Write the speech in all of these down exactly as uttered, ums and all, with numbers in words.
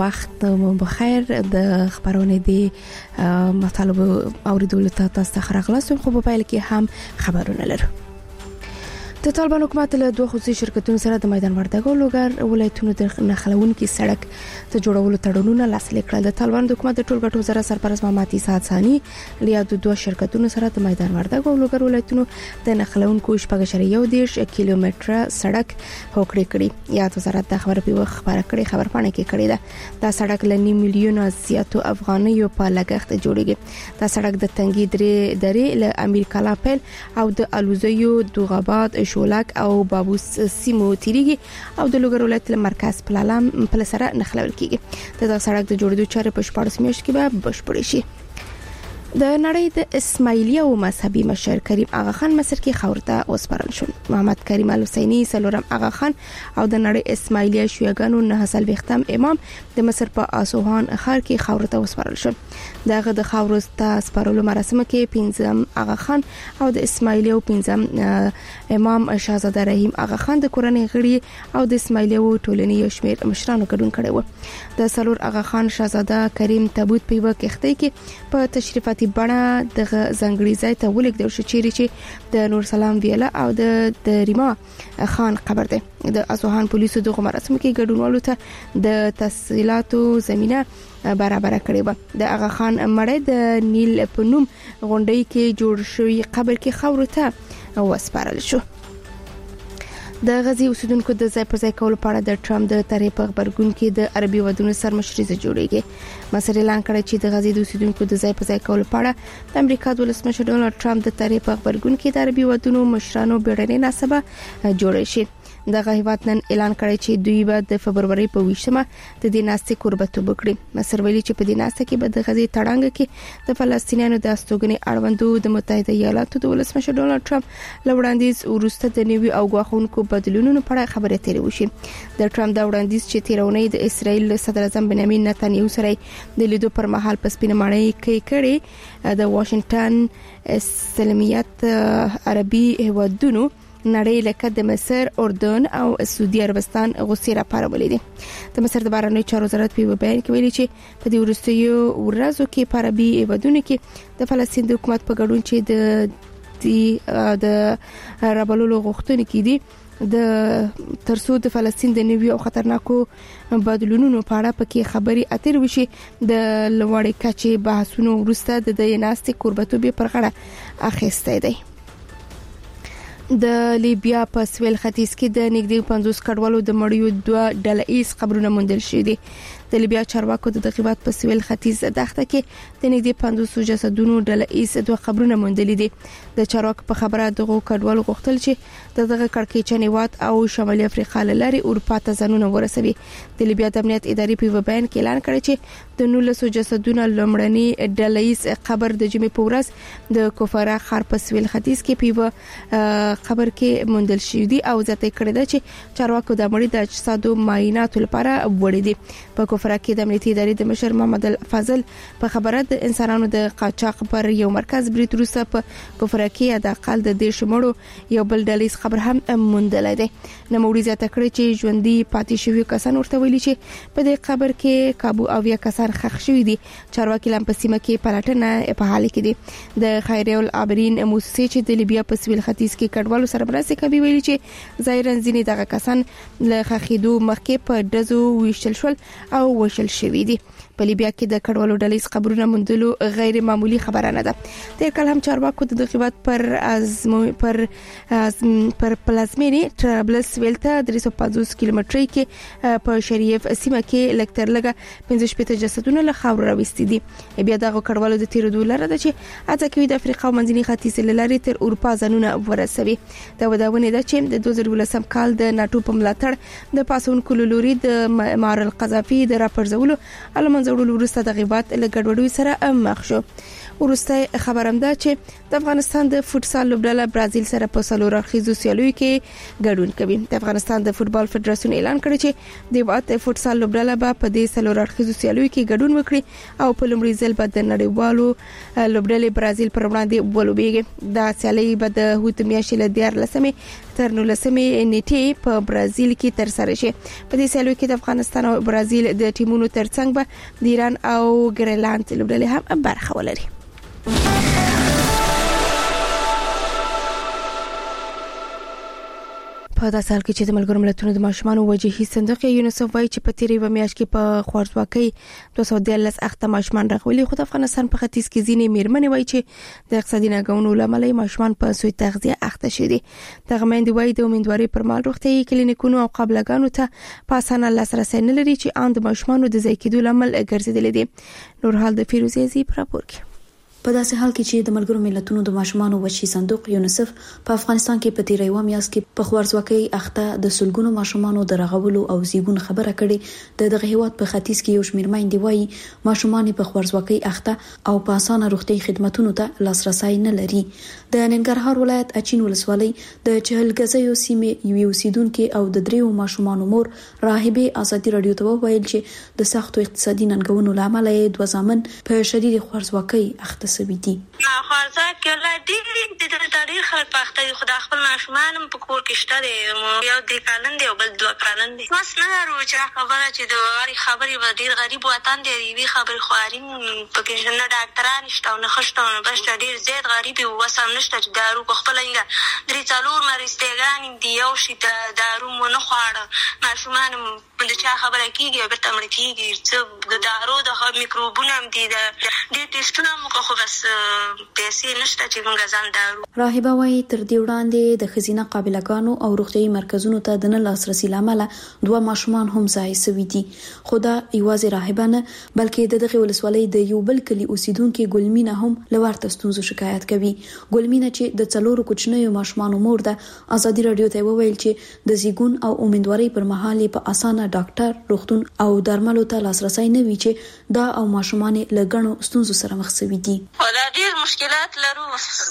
وخت مو بخیر. د خبرونه دي مطالب اوریدلو ته تاسو ته راغلاستم. خو په پیل کې هم خبرونه لرو. د طالبان حکومت له دوه خصوصي شرکتونو سره د میدان وردګو لوګر ولایتونو د نښلونکي سړک ته جوړولو تړونونه لاسلیک کړل. د طالبان د حکومت د ټولګټو وزارت سرپرست محمد عیسی ثانی له د دوه شرکتونو سره د میدان وردګو لوګر ولایتونو د نښلونکو شپږ اعشاریه یو دېرش کیلومتره سړک هوکړه کړې. یا وزارت د خبر په خبره کړې خبرپاڼه کې کړې ده. دا سړک ل نیم میلیون زیاتو افغانیو په لګښت جوړیږي. دا سړک د تنګي درې درې ل امیر کلا پیل او د الوزیو دوغاباد شولک او بابوس سیمو تیریږي او د لوګر ولایت مرکز پلالم په لسره نخلول کیږي. د سړک د جوړېدو چارې په شپږ میاشتو کې به بشپړ شي. د نړۍ د اسماعیلیه او مذهبي مشر کریم آغا خان مصر کې خاورته وسپارل شو. محمد کریم الحسینی سلورم آغا خان او د نړۍ اسماعیلیه شیعاګانو نه حاصل وختم امام د مصر په اسوهان ښار کې خاورته وسپارل شو. دغه د خاورته سپارلو مراسم کې پنځم آغا خان او د اسماعیلیه او پنځم امام شاهزاده رحیم آغا خان د کورنۍ غړي او د اسماعیلیه ټولنې یو شمېر مشرانو ګډون کړي وو. د سلور آغا خان شاهزاده کریم تابوت په وکښتۍ کې په تشریفات بڼه د ځنګړي ځای ته ولیکل شو چیرې چې د نور سلام ویلا او د دریما خان قبر ده. د اسوهان پولیسو دغه مراسم کې ګډونوالو ته د تفصيلاتو زمينه برابر کړې و. د اغا خان مړی د نیل په نوم غونډۍ کې جوړ شوی قبر کې خاورته وسپارل شو. د غزي اوسیدونکو د ځای پر ځای کولو په اړه د ټرمپ د طرح په خبرګون کې د عربي ودونو سرمشري جوړیږي. مصر اعلان کړی چې د غزي د اوسیدونکو د ځای پر ځای کولو په اړه د امریکا د ولسمشر ډونالد ټرمپ د طرح په خبرګون کې د عربي ودونو مشرانو بیړنۍ ناسبه جوړ شي. دغه هیواد نن اعلان کړی چې دوی به د فبرवरी په ویشمه د دې ناستې قربت وکړي. مصر ویلي چې په دې ناسته کې به د غزي تړانګ کې د فلسطینیانو د استوګنې اړوندو د متحده ایالاتو د ولسمشر ډونالد ټرمپ لوړاندیز ورسته د نیوي او غواخونکو بدلونونو په اړه خبرې تیرې وشي. د ټرمپ د وړاندیز چې تیرونی د اسرایل صدر اعظم بنیامین نتنیاهو سره د لیدو پر مهال په سپینه ماڼۍ کې کړي د واشنگټن سلمیت عربي هیوادونو نړۍ لکه د مصر، اردن او سعودي عربستان غوسې راپارولې دي. د مصر د بهرنیو چارو وزارت په بیان کې ویلي چې په دې وروستیو ورځو کې په عربي هیوادونو کې د فلسطین د حکومت په ګډون چې د د رابلولو غوښتنې کې دي د ترڅو د فلسطین د نوي او خطرناکو بدلونونو په اړه پکې خبري اترې وشي. د لوړې کچې بحثونو وروسته د دې ناستې قربتوبې پر غاړه اخیسته دی. د لیبیا په سویل ختیځ کې د نږدې پنځوس کډوالو د مړیو دوه ډله ایز قبرونه موندل شوي دي. د لیبیا چارواکو د دغیبات په سویل ختیځ دښته کې د نږدې پنځوس جسدونو ډله ایز دوه قبرونه موندل دي. د چارواکو په خبره دغه کډوالو غوښتل چې دغه کړکېچن هیواد او شمالي افریقا لاري اروپا ته ځانونه ورسوي. د لیبیا د امنیت ادارې په بیان کې اعلان کړی چې د نولس جسدونو لومړنی ډله ایز قبر د جمعې په ورځ د کوفرا ښار په سویل ختیځ کې په قبر کې موندل شوی دی او ځته کړی دی چې چارواکو د مړي د اجسادو معایناتو لپاره وړي دي. په کوفرا کې د امنیتي ادارې د مشر محمد الفضل په خبره د انسانانو د قاچاق پر یو مرکز برید روسه په کوفرا کې د اقل د دې شمړو یو بل ډلیس خبر هم موندل دی. نو موري ځته کړی چې ژوندۍ پاتې شوی کسان ورته ویلي چې په دې قبر کې کابو او یا کسان خښ شوی دي. چارواکي لم په سیمه کې پلاتنه په حال کې دي. د خیریه العابرین موسسې چې د لیبیا په سویل ختیځ کې کډوالو سره مرسته کوي ویلي چې ظاهرا ځینې دغه کسان له خخیدو مخکې په دزو ویشل شول او وشل شوی دي. په لیبیا کې د کډوالو ډلې قبرونه موندلو غیر معمولی خبره نه ده. تیر کال هم چارواکو د دغیبات پر ازمو پر ازم پر پلازمینی ترابلس ویلته درې سوه پنځوس کیلومتري کې په شریف سیمه کې لکتر لګه پنځه شپږ جسدونه له خاور راوستي دي. بیا دغه کډوالو د تیرو دولار ده چې اته کوي د افریقا او منځني ختیځ لارې تر اروپا ځانونه ورسوي. دا وداونه ده چې د دوه زره ولسم کال د ناتو په ملاتړ د پاسونکو لوري د معمر القذافي د راپرځولو علمن زوړلو وروسته د غیبات له ګډوډۍ سره مخ شو. ورسته خبرم ده چې د افغانستان د فوتسال لوبډله برازیل سره په سلور اخیزو سیالیو کې ګډون کوي. د افغانستان د فوتبال فدراسیون اعلان کړی چې د وات فوتسال لوبډله به په دې سلور اخیزو سیالیو کې ګډون وکړي او په لومړي ځل به د نړیوالو لوبډلې برازیل پر وړاندې ولوبېږي. دا سیالي به د هوت میاشتې له دیار لسمې تر نولسمې نیټې په برازیل کې تر سره شي. په دې سیالو کې د افغانستان او برازیل د ټیمونو ترڅنګ به د ایران او ګریلانډ لوبډلې هم برخه ولري. په داسې حال کې چې د ملګرو ملتونو د ماشومانو وجهي صندوق یونیسف وايي چې په تیرې و میاشت کې په خوارځواکۍ دوه سوه دیارلس اخته ماشومان راغلي، خو د افغانستان په ختیځ کې ځینې میرمنې وايي چې د اقتصادي ناګونو لامل ماشومان په سوء تغذیه اخته شوي دي. دغه میندې وايي د امیدوارۍ پر مهال روغتیايي کلینیکونو او قابلګانو ته په اسانه لاسرسی نه لري چې ان د ماشومانو د ځای کېدو لامل ګرځېدلې دي. نور حال د فیروزي زی پر راپور کې. په داسې حال کې چې د ملګرو ملتونو د ماشومانو وجهي صندوق یونیسف په افغانستان کې په تیرې و میاشت کې په خوارځواکۍ اخته د سلګونو ماشومانو د رغولو او زیږون خبره کړې، د دغه هیواد په ختیځ کې یو شمېر میندې وايي ماشومان په خوارځواکۍ اخته او په اسانه روغتي خدماتو ته لاسرسي نه لري. د ننګرهار ولایت اچین ولسوالۍ د چهلګزیو سیمې یو اوسیدونکو او د دریو ماشومانو مور راهبه ازادي رادیو ته وویل چې د سختو اقتصادي ننګونو لامل یې دوه زامن په شدید خوارځواکۍ اخته سوي دي. خوارځواکۍ لا ډېر د ډېر خلک په اخته دي، خو د خپل ماشومان هم په کور کې شته دي، یو درې کلن دی او بل دوه کلن دی. بس نه لرو چې خبره چې د هرې خبرې به ډېر غریب وطن دی، یوې خبرې خواري پکې نه ډاکټران شته او نه ښه شته او نه بس ډېر زیات غریب یو، وس هم نشته چې دارو په خپله درې څلور مرستېګانې دي، یو شي ته دارو مو نه خواړه، ماشومان هم د چا خبره کېږي او بېرته مړه کېږي. څه د دارو د میکروبونه هم دي، ډېر ټېسټونه هم وکړه خو بس پیسې نشته چې موږ ځان دارو. راهبه وايي تر دې وړاندې د ښځینه قابلګانو او روغتیايي مرکزونو ته د نه لاسرسي لامل دوه ماشومان هم ځای سوي دي. خو دا یوازې راهبه نه بلکې د دغه ولسوالۍ د یو بل کلي اوسیدونکو ګلمینه هم لورته ستونزو شکایت کوي. ګلمینه چې د څلورو کوچنیو ماشومانو مور ده، ازادي رادیو ته وویل چې د زیږون او امیدوارۍ پر مهال په اسانه ډاکټر، روغتون او درملو ته لاسرسي نه وي چې دا او ماشومان له ګڼو ستونزو سره مخ شوي دي. ولا ډېر مشکلات لرو،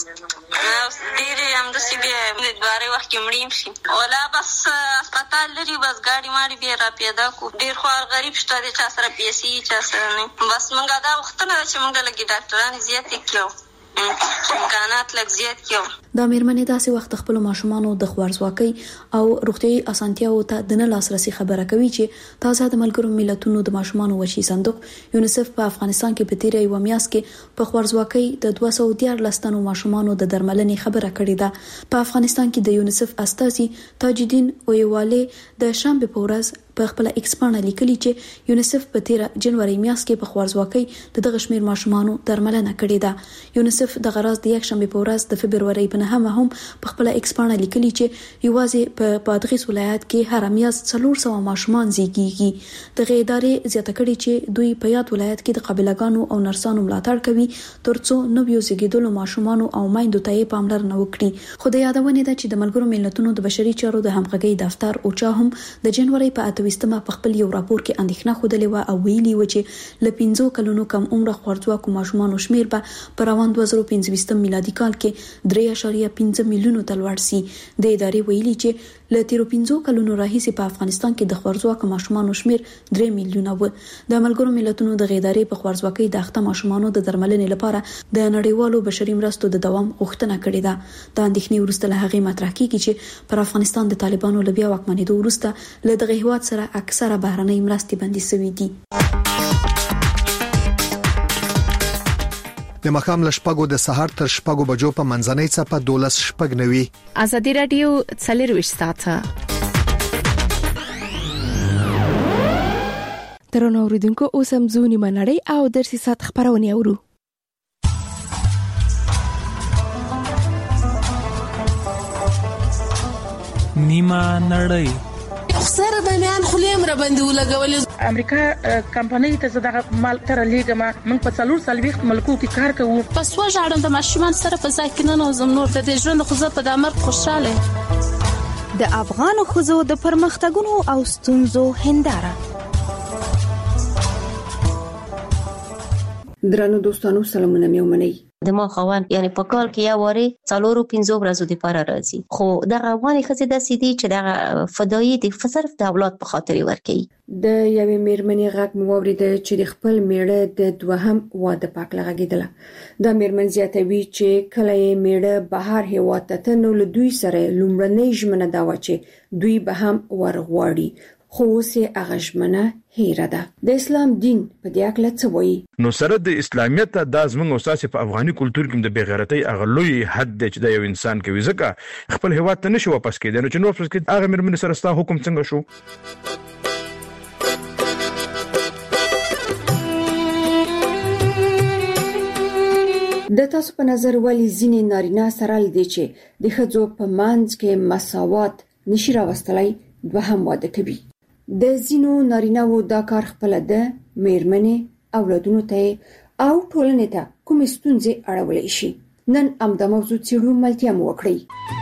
ډېر همداسې بیا امیدوارۍ وخت کې مړیم شي، ولا بس هسپتال لري، بس ګاډي ماډي بیا را پیدا کو. ډېر خوار غریب شته دی، چا سره پیسې چا سره نه. بس موږ دا وختونه ده چې موږ لږ ډاکټران زیاتې کړو، امکانات لږ زیات کړو. دا میرمنې داسې وخت خپل ماشومانو د خوارځواکۍ او روغتیايي اسانتیاو ته د نه لاسرسي خبره کوي چې تازه د ملګرو ملتونو د ماشومانو وجهي صندوق یونیسف په افغانستان کې په تیرې و میاشت کې په خوارځواکۍ د دوه سوه دیارلس تنو ماشومانو د درملنې خبره کړې ده. په افغانستان کې د یونیسف استازي تاج الدین اویواله د شنبه په ورځ په خپل ایکس باندې لیکلي چې یونیسف په تیرې جنوري میاشت کې په خوارځواکۍ د دغه شمیر ماشومانو درملنه کړې ده. یونیسف د غراز د یک شنبه په ورځ د فبرवरी په نهمه هم په خپل ایکس باندې لیکلي چې یوازې په بادغیس ولایت کې هر میاشت څلور سوه ماشومان زیږیږي. دغه ادارې زیاته کړي چې دوی په یاد ولایت کې د قابلګانو او نرسانو ملاتړ کوي ترڅو نویو زیږیدلو ماشومانو او میندو ته پاملرنه وکړي. خو د یادونه ده چې د ملګرو ملتونو د بشري چارو د همغږي دفتر اوچا هم د جنوري په اتويستمه په خپل یو راپور کې اندېښنه خوده و او ویلي و چې ل پنځو کلونو کم عمر خوارځواکو ماشومانو شمیر به په روان دوه زره پنځه میلادي کال کې درې اعشاریه پنځه میلیونو ته لوړ شي. د ادارې ویلي چې ل تیرو پنځو کلونو راهیسې په افغانستان کې د خوارځواکو ماشومانو شمیر درې میلیونه و. د ملګرو ملتونو د ادارې په خوارځواکۍ د اخته ماشومانو د درملنې لپاره د نړیوالو بشري مرستو د دوام غوښتنه کړې ده. د اندېښنې وروسته له هغې مطرح کیږي چې پر افغانستان د طالبانو له بیا واکمنېدو وروسته له دغه هیواد سره اکثره بهرنۍ مرستې بندي شوې دي. د مخام لشپګو د سحر تر شپګو بجو په منځنۍ څپه دولس شپګ نوي. ازادي رادیو څلرويشت ساعته ترونه اوریدونکو اوس هم زونی منړی او درسي سات خبرونه اورو. نیمه نړۍ سره د میان خلیم را باندې ولګول. امریکا کمپنۍ ته زداغه مال تر لیګما موږ په څلور سلويخت ملکو کې کار کوو. پس وژاړم د ماشومان سره په ځکه نه نوزم نور د ژوند خو زه په دامر خوشاله. د افغان خوځو د پرمختګونو او ستونزو هنداره. درنو دوستانو سلامونه مې ومنئ. د ما خوان یعنی په کال کې یا واره څلورو پنځو ورځو د پاره راځي، خو د افغاني خزې د سیدي چې د فدایي د صرف د اولاد په خاطر ورکي. د یوې میرمنې غږ مو واورید چې د خپل میړه د دوهم واده پاک لغږیدله. د میرمن زیاتوي چې کله یې میړه بهر هیواد ته تنو له دوی سره لومړنۍ ژمنه دا و چې دوی به هم ورغواړي، خو اوس یې هغه ژمنه هیره ده. د اسلام دین په دې اړه څه وایي؟ نو سره د اسلامیت د ازمن اوساس په افغاني کلچر کې د بغیرتۍ اغلوی حد چې د یو انسان کوي، ځکه خپل هیواد ته نشي واپس کېدای. نو چې نو واپس کېد هغه مرمن سره ستا حکم څنګه شو؟ د تاسو په نظر ولی ځینې نارینه سره لدی چې د ښځو په منځ کې مساوات نشي راوستلای دوهم واده کوي. د ځینو نارینه‌وو دا کار خپل د میرمنې اولادونو ته او ټولنې ته کوم ستونزې اړولای شي. نن هم د موضوع څیړو ملتیا مو وکړئ.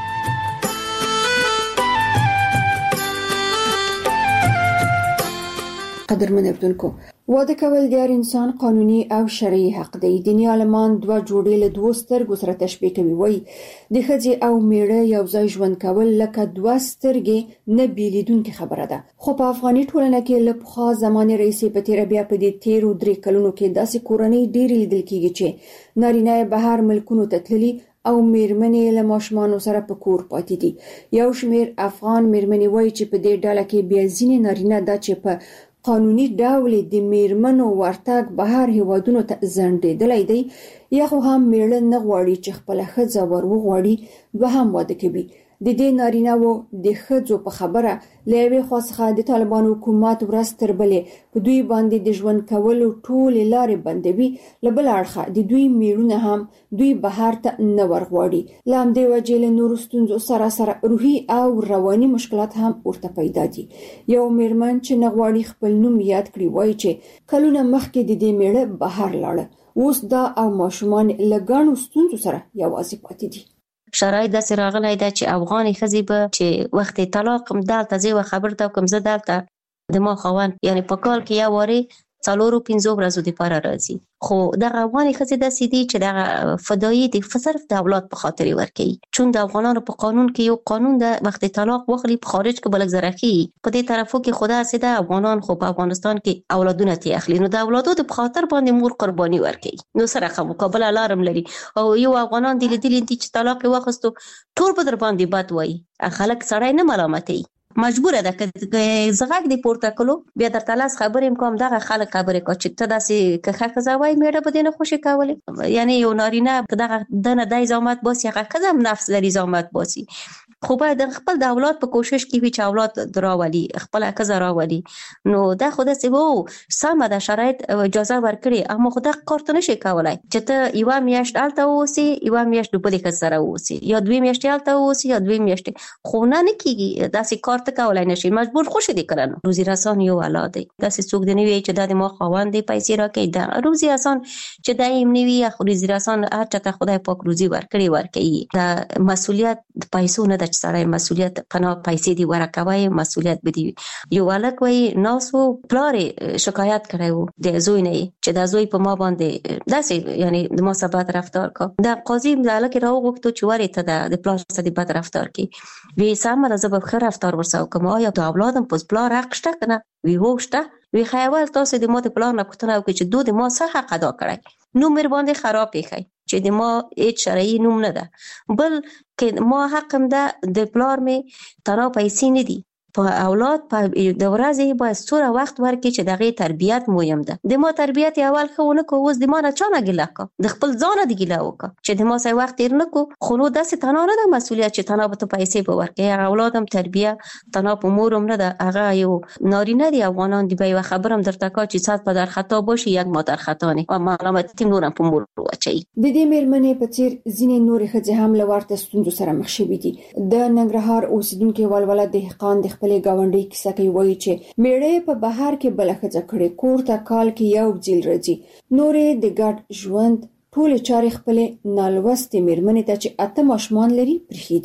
قدرمن اردوونکو، واده کول د هر انسان قانوني او شرعي حق دی. دیني عالمان دوه جوړې له دوه سترګو سره تشبیه کوي، وایي د ښځې او میړه یو ځای ژوند کول لکه دوه سترګې نه بیلیدونکې خبره ده. خو په افغاني ټولنه کې له پخوا زمانې راهیسې په تیره بیا په دې تیرو درې کلونو کې داسې کورنۍ ډېرې لیدل کېږي چې نارینه یې بهر ملکونو ته تللي او میرمنې له ماشومانو سره په کور پاتې دي. یو شمېر افغان میرمنې وایي چې په دې ډله کې بیا ځینې نارینه دا چې په قانوني ډول د میرمنو ورتګ بهر هیوادونو ته ځنډېدلی دی، یا خو هم میړه نه غواړي چې خپله ښځه ور وغواړي دوهم واده کوي. د دې نارینه‌وو د ښځو په خبره له یوې خوا څخه د طالبانو حکومت ورځ تر بلې په دوی باندې د ژوند کولو ټولې لارې بندوي، له بل اړخه د دوی میړونه هم دوی بهر ته نه ورغواړي. له همدې وجې له نورو ستونزو سره سره روحي او رواني مشکلات هم ورته پیدا دي. یو میرمن چې نه غواړي خپل نوم یاد کړي وایي چې کلونه مخکې د دې میړه بهر لاړه، اوس دا او ماشومان له ګڼو ستونزو سره یوازې پاتې دي. شرایط داسې راغلی ده چې افغاني ښځې به چې وخت طلاق هم دلته زه یوه خبر ته کوم، زه دلته د ما خاوند یعنی په کال کې یا وارې څلورو پنځو ورځو دپاره راځي، خو دغه افغاني ښځې داسې دي چې دغه فدایي د صرف د اولاد په خاطر ورکوي. چون د افغانانو په قانون کې یو قانون ده، وخت طلاق واخلي په خارج کې به لږ زره ښیي، په دې طرفو کې خو داسې ده افغانان خو په افغانستان کې اولادونه ترې اخلي، نو د اولادو د خاطر باندې مور قرباني ورکوي. نو سره ښه مقابله لار هم لري. او یو افغانان دي لیدلي دي چې طلاق یې واخیستو ټول به در باندې بد وایي، خلک سړی نه ملامتوي، مجبوره ده که زغږ دی پورته کړو بیا درته لاس خبرې کوم دغه خلک خبرې کو چې ته داسې که ښه ښځه وایي میړه به دې نه خوشې کولی. یعنی یو نارینه که دغه دنه دی زحمت باسي، هغه ښځه هم نفس لري زحمت باسي، خو باید خپل د اولاد په کوشش کې وي چې اولاد راولي، خپله ښځه راولي. نو دا خو داسې وو سمه ده، شرایط اجازه ورکړي، اما خو دغه کار ته نشي کولی چې ته یوه میاشت هلته واوسې، یوه میاشت د بلې ښځې سره واوسې، یا دوې میاشتې هلته واوسې یا دوې میاشتې، خو نه نه کېږي داسې کار ته کولی نشي، مجبور خوشې دي کړه. روزي رسان یو الله دی، داسې څوک دی نه وي چې دا د ما خاوند دی پیسې راکوي، دا روزي رسان چې دا یې نه وي، خو روزي رسان هر چا ته خدای پاک روزي ورکړي ورکوي. دا مسؤلیت د پیسو نه ده چې سړی مسؤلیت پناه پیسې دی ورکوي، مسؤلیت به دی. یو هلک وایي ناسو پلار شکایت کړی و د زوی نه چې دا زوی په ما باندې داسې یعنی د ما سره بد رفتار کا. دا قاضي د هلک راوغوښتو چې ورې ته د پلار سره بد رفتار کوي، وی سمه ده زه به ښه رفتار ورسره وکړم، آیا د اولادم په پلار حق شته که نه؟ وی هو شته. وی خو اول تاسو د ما د پلار نه پوښتنه وکړئ چې دو د ما څه حق ادا کړی، نوم مې باندې خراب ایښی چې د ما هیڅ شرعي نوم نه ده، بل که ما حق هم ده د پلار مې تنها پیسې نه دي، په اولاد په د ورځې باید څومره وخت ورکړي چې د هغې تربیت مهم ده. د ما تربیت یې اول ښه ونه کړو، اوس د ما نه چا نه ګیله کړه، د خپل ځانه د ګیله وکړه چې د ما سره وخت تېر نه کړو. خو نو داسې تنها نه ده مسؤلیت چې تنها به ته پیسې به ورکړې، هغه اولاد هم تربیه تنها په مور هم نه ده، هغه یو نارینه دی. افغانان دی به یوه خبر هم درته کا چې صد په در خطا باشي یک ما در خطا نه، و ملامتي نور هم په مور واچوي. د دې میرمنې په څېر ځینې نورې ښځې هم له ورته ستونزو سره مخ شوي دي. د ننګرهار اوسېدونکې ولوله دهقان د خپلې ګاونډۍ کیسه کوي، وایي چې میړه په بهر کې بله ښځه کړې، کور ته کال کې یو ځل راځي، نورې د ګډ ژوند ټولې چارې خپلې نالوستې میرمنې ته چې اته ماشومان لري پرېښي دي.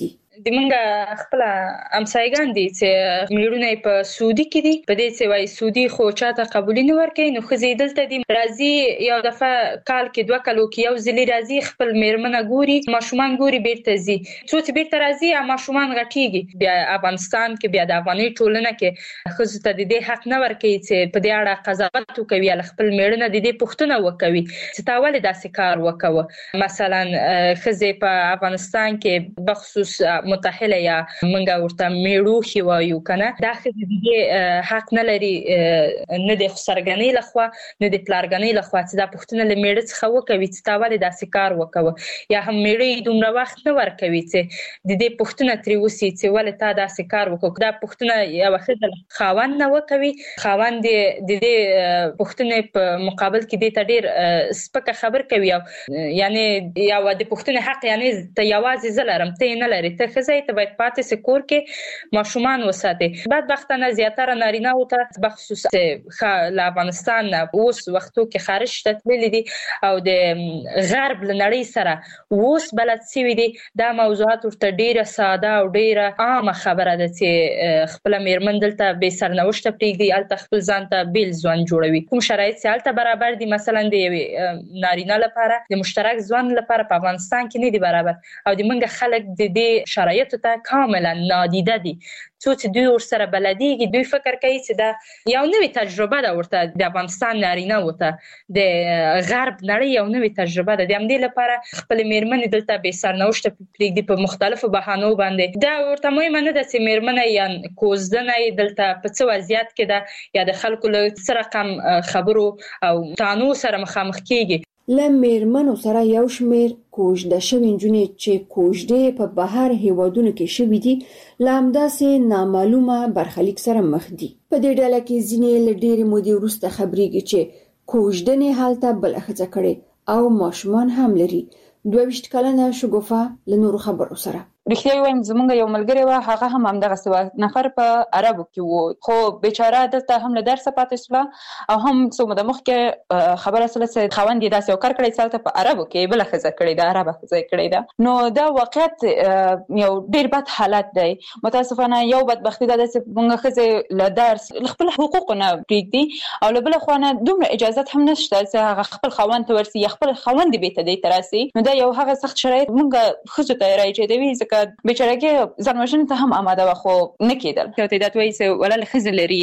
د منګه خپل امسایګان دي چې میړونه په سعودي کې دي په دې چې وای سعودي خو چاته قبول نه ورکړي نو خزي دلته دي راځي یو دفعه کال کې دوه کالو کې یو ځلې راځي خپل میرمنه ګوري ماشومان ګوري بیرته ځي څو چې بیرته راځي ماشومان غټيږي بیا افغانستان کې بیا د افغاني ټولنه کې خزو ته د دې حق نه ورکړي چې په دې اړه قضاوت وکوي ال خپل میړنه د دې پښتنه وکوي چې تا ولې داسې کار وکوه مثلا خزه په افغانستان کې بخصوص متأهله یا منګه ورته میړو خي وایو کنه دا خزه دې حق نه لري نه د خسرګنۍ لخوا نه د پلارګنۍ لخوا چې دا پښتنه لمیړه څخه وکوي چې تا ولې داسې کار وکوه یا هم میړې دومره وخت نه ورکوي چې د دې پښتنه تری وسی چې ولې تا داسې کار وکړه دا پښتنه یا وخت خاوند نه وکوي خاوند د دې پښتنې په مقابل کې د تډیر سپکه خبر کوي یعنی یا د پښتنې حق یعنی ته یوازې زلرم ته نه لري ته خزه ته باید پاتې سکور کې ماشومان وساتي بدبختانه زیاتره نارینه او ته بخصوص ل افغانستان اوس وختو کې خارج تتللی دي او د غرب لنړی سره اوس بلد سوي دي دا موضوعات ورته ډیره ساده او ډیره عامه خبره ده چې خپل میرمن دلته به سرنوشت پریږدي الته خپل ځان ته بیل ځوان جوړوي کوم شرایط چې الته برابر دي مثلا د نارینه لپاره د مشترک ځوان لپاره په افغانستان کې نه دي برابر او د منګه خلک د دې شرایطو ته کاملا نادیده دي څو چې دوی ورسره بلديږي دوی فکر کوي چې دا یو نوې تجربه ده ورته د افغانستان نارینه وته د غرب نړۍ یو نوې تجربه ده د همدې لپاره خپل میرمن دلته به سرنوشت پریږدي په مختلفو بهانو باندې دا ورته مهمه نه ده چې میرمن یا کوزدنه دلته په څه وضعیت کې ده یا د خلکو له سره کم خبرو او تانو سره مخامخ کیږي له میرمنو سره یو شمیر کوژده شوي نجونې چې کوژدې په بهر هیوادونو کې شوي دي له همداسې نامعلومه برخلیک سره مخ دي په دې ډله کې ځینې له ډېرې مودې وروسته خبرېږي چې کوژدنې هلته بله ښځه کړې او ماشومان هم لري دوه ویشت کلنه شګوفه له نورو خبرو سره رښتیا وایم زمونږ یو ملګری و هغه هم همدغه سوا نفر په عربو کې وو خو بیچاره دلته هم له درس پاتې شو او هم څو مده مخکې خبره سره چې خوند یې داسې یو کار کړی چې په عربو کې بل ښځه کړی ده عربه ښځه کړی ده نو دا واقعیت یو ډیر بد حالت دی متاسفانه یو بدبختی ده چې موږ ښځې له درس خپل حقوق نه پریږدي او له بل خوا نه دومره اجازه هم نشته چې هغه خپل خوند ته ورسي یا خپل خوند به ته دی تراسي نو دا یو هغه سخت شرایط موږ ښځو ته راځي دی بیچارهګي ځانوژنې ته هم آماده و خو نه کېدل یو تعداد وایي چې ولله ښځې لري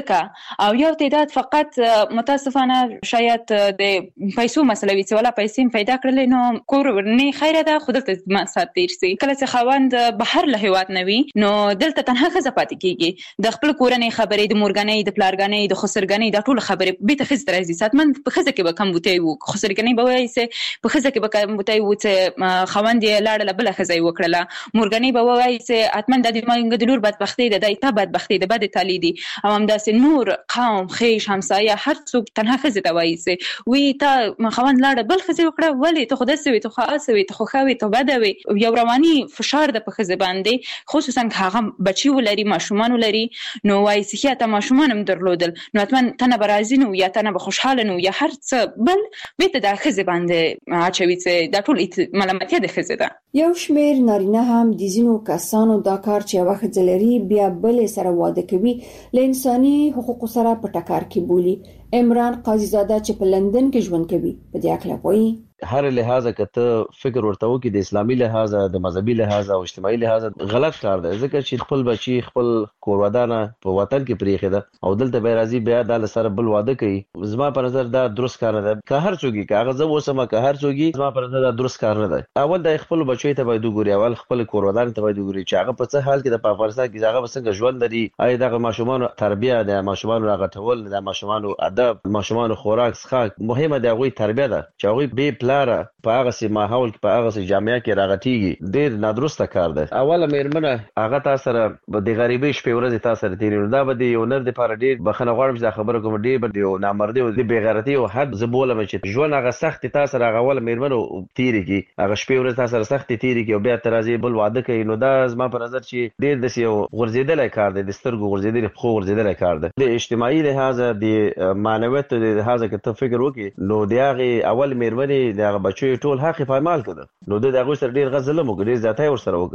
ځکه او یو تعداد فقط متاسفانه شاید د پیسو مسله وي چې ولا پیسې پیدا کړل نو کور نه خیره ده خو دلته ما سات تیر سي کله چې خوند بهر له هیواد نه وي نو دلته تنها ښځه پاتې کیږي د خپل کورنۍ خبرې د مورګنۍ د پلارګنۍ د خسرګنۍ د ټول خبرې به ته ښځه راځي ساتمن په ښځه کې به کم بوتي وو خسرګنۍ به وایي چې په ښځه کې به کم بوتي وو چې خوند یې لاړه بل ښځه وکړه مورګنۍ به وایي چې اتمن د دې د لور بدبختی ده د ایته بدبختی ده بد تالی دي او هم داسې نور قوم خیش همسایه هر څوک تنها ښځه ته وایي چې وی ته خوند لاړه بل ښځه وکړه ولې ته خدای سوي ته خاصه وي ته خو خوي ته بد وي یو رواني فشار د په ښځه باندې خصوصا هغه بچي ولري ماشومان ولري نو وایي چې ته ماشومان هم درلودل نو اتمن تنه برازي نو یا تنه بخوشحاله نو یا هر څه بل به ته د ښځه باندې اچوي چې د ټول ملامتیا د ښځه ده یو شمیر نارینه هم د ځینو کسانو دا کار چې یوه ښځه لري بیا بلې سره واده کوي له انساني حقوقو سره په ټکر کې بولي عمران قاضیزاده چې په لندن کې ژوند کوي په دې اړه وایي هر لحاظه کته فکر ورته وکي د اسلامي لحاظه د مذهبي لحاظه او اجتماعي لحاظه غلط کار دی ځکه چې خپل بچي خپل کورودانه په وطن کې پریخي ده او دلته به راځي بیا د سره بل واده کوي زما په نظر دا درست کار نه ده که هر څوګي کاغذ وسمه که هر څوګي زما په نظر دا درست کار نه ده اول د خپل بچي ته باید وګوري اول خپل کورودانه ته باید وګوري چې هغه په څه حال کې د افغانستان کې هغه وسنګ ژوند لري اې دغه ماشومان تربیه د ماشومان راغټول د ماشومان ادب ماشومان خوراک څخه مهمه ده غوي تربیه ده چې غوي به پلار په هغه سي ماحول کې په هغه سي جامعه کې راغټيږي ډېر نادرسته کار ده اوله مېرمنه هغه تاسو سره د غریبۍ شپې ورځې تاسو سره تیرې دا به یو نر د پاره ډېر بخنه غواړم چې خبره کوم ډېر به یو نامردي او د بیغیرتی او حد زبوله مچ ژوند هغه سخت تاسو سره هغه اوله مېرمنه تیرې کی هغه شپې ورځې تاسو سره سخت تیرې کی او بیا ترازی بل واده کوي نو دا زما په نظر چې ډېر د یو غورځیدل کار دی د سترګو غورځیدل خو غورځیدل کار دی د اجتماعي لحاظ د معنویت د لحاظ کې ته فکر وکړي نو د هغه اول مېرمنه د هغه بچو ټول حق پایمال کړه نو د هغه سره ډیر غزل مو ډیر ذاتای ور سره وکړه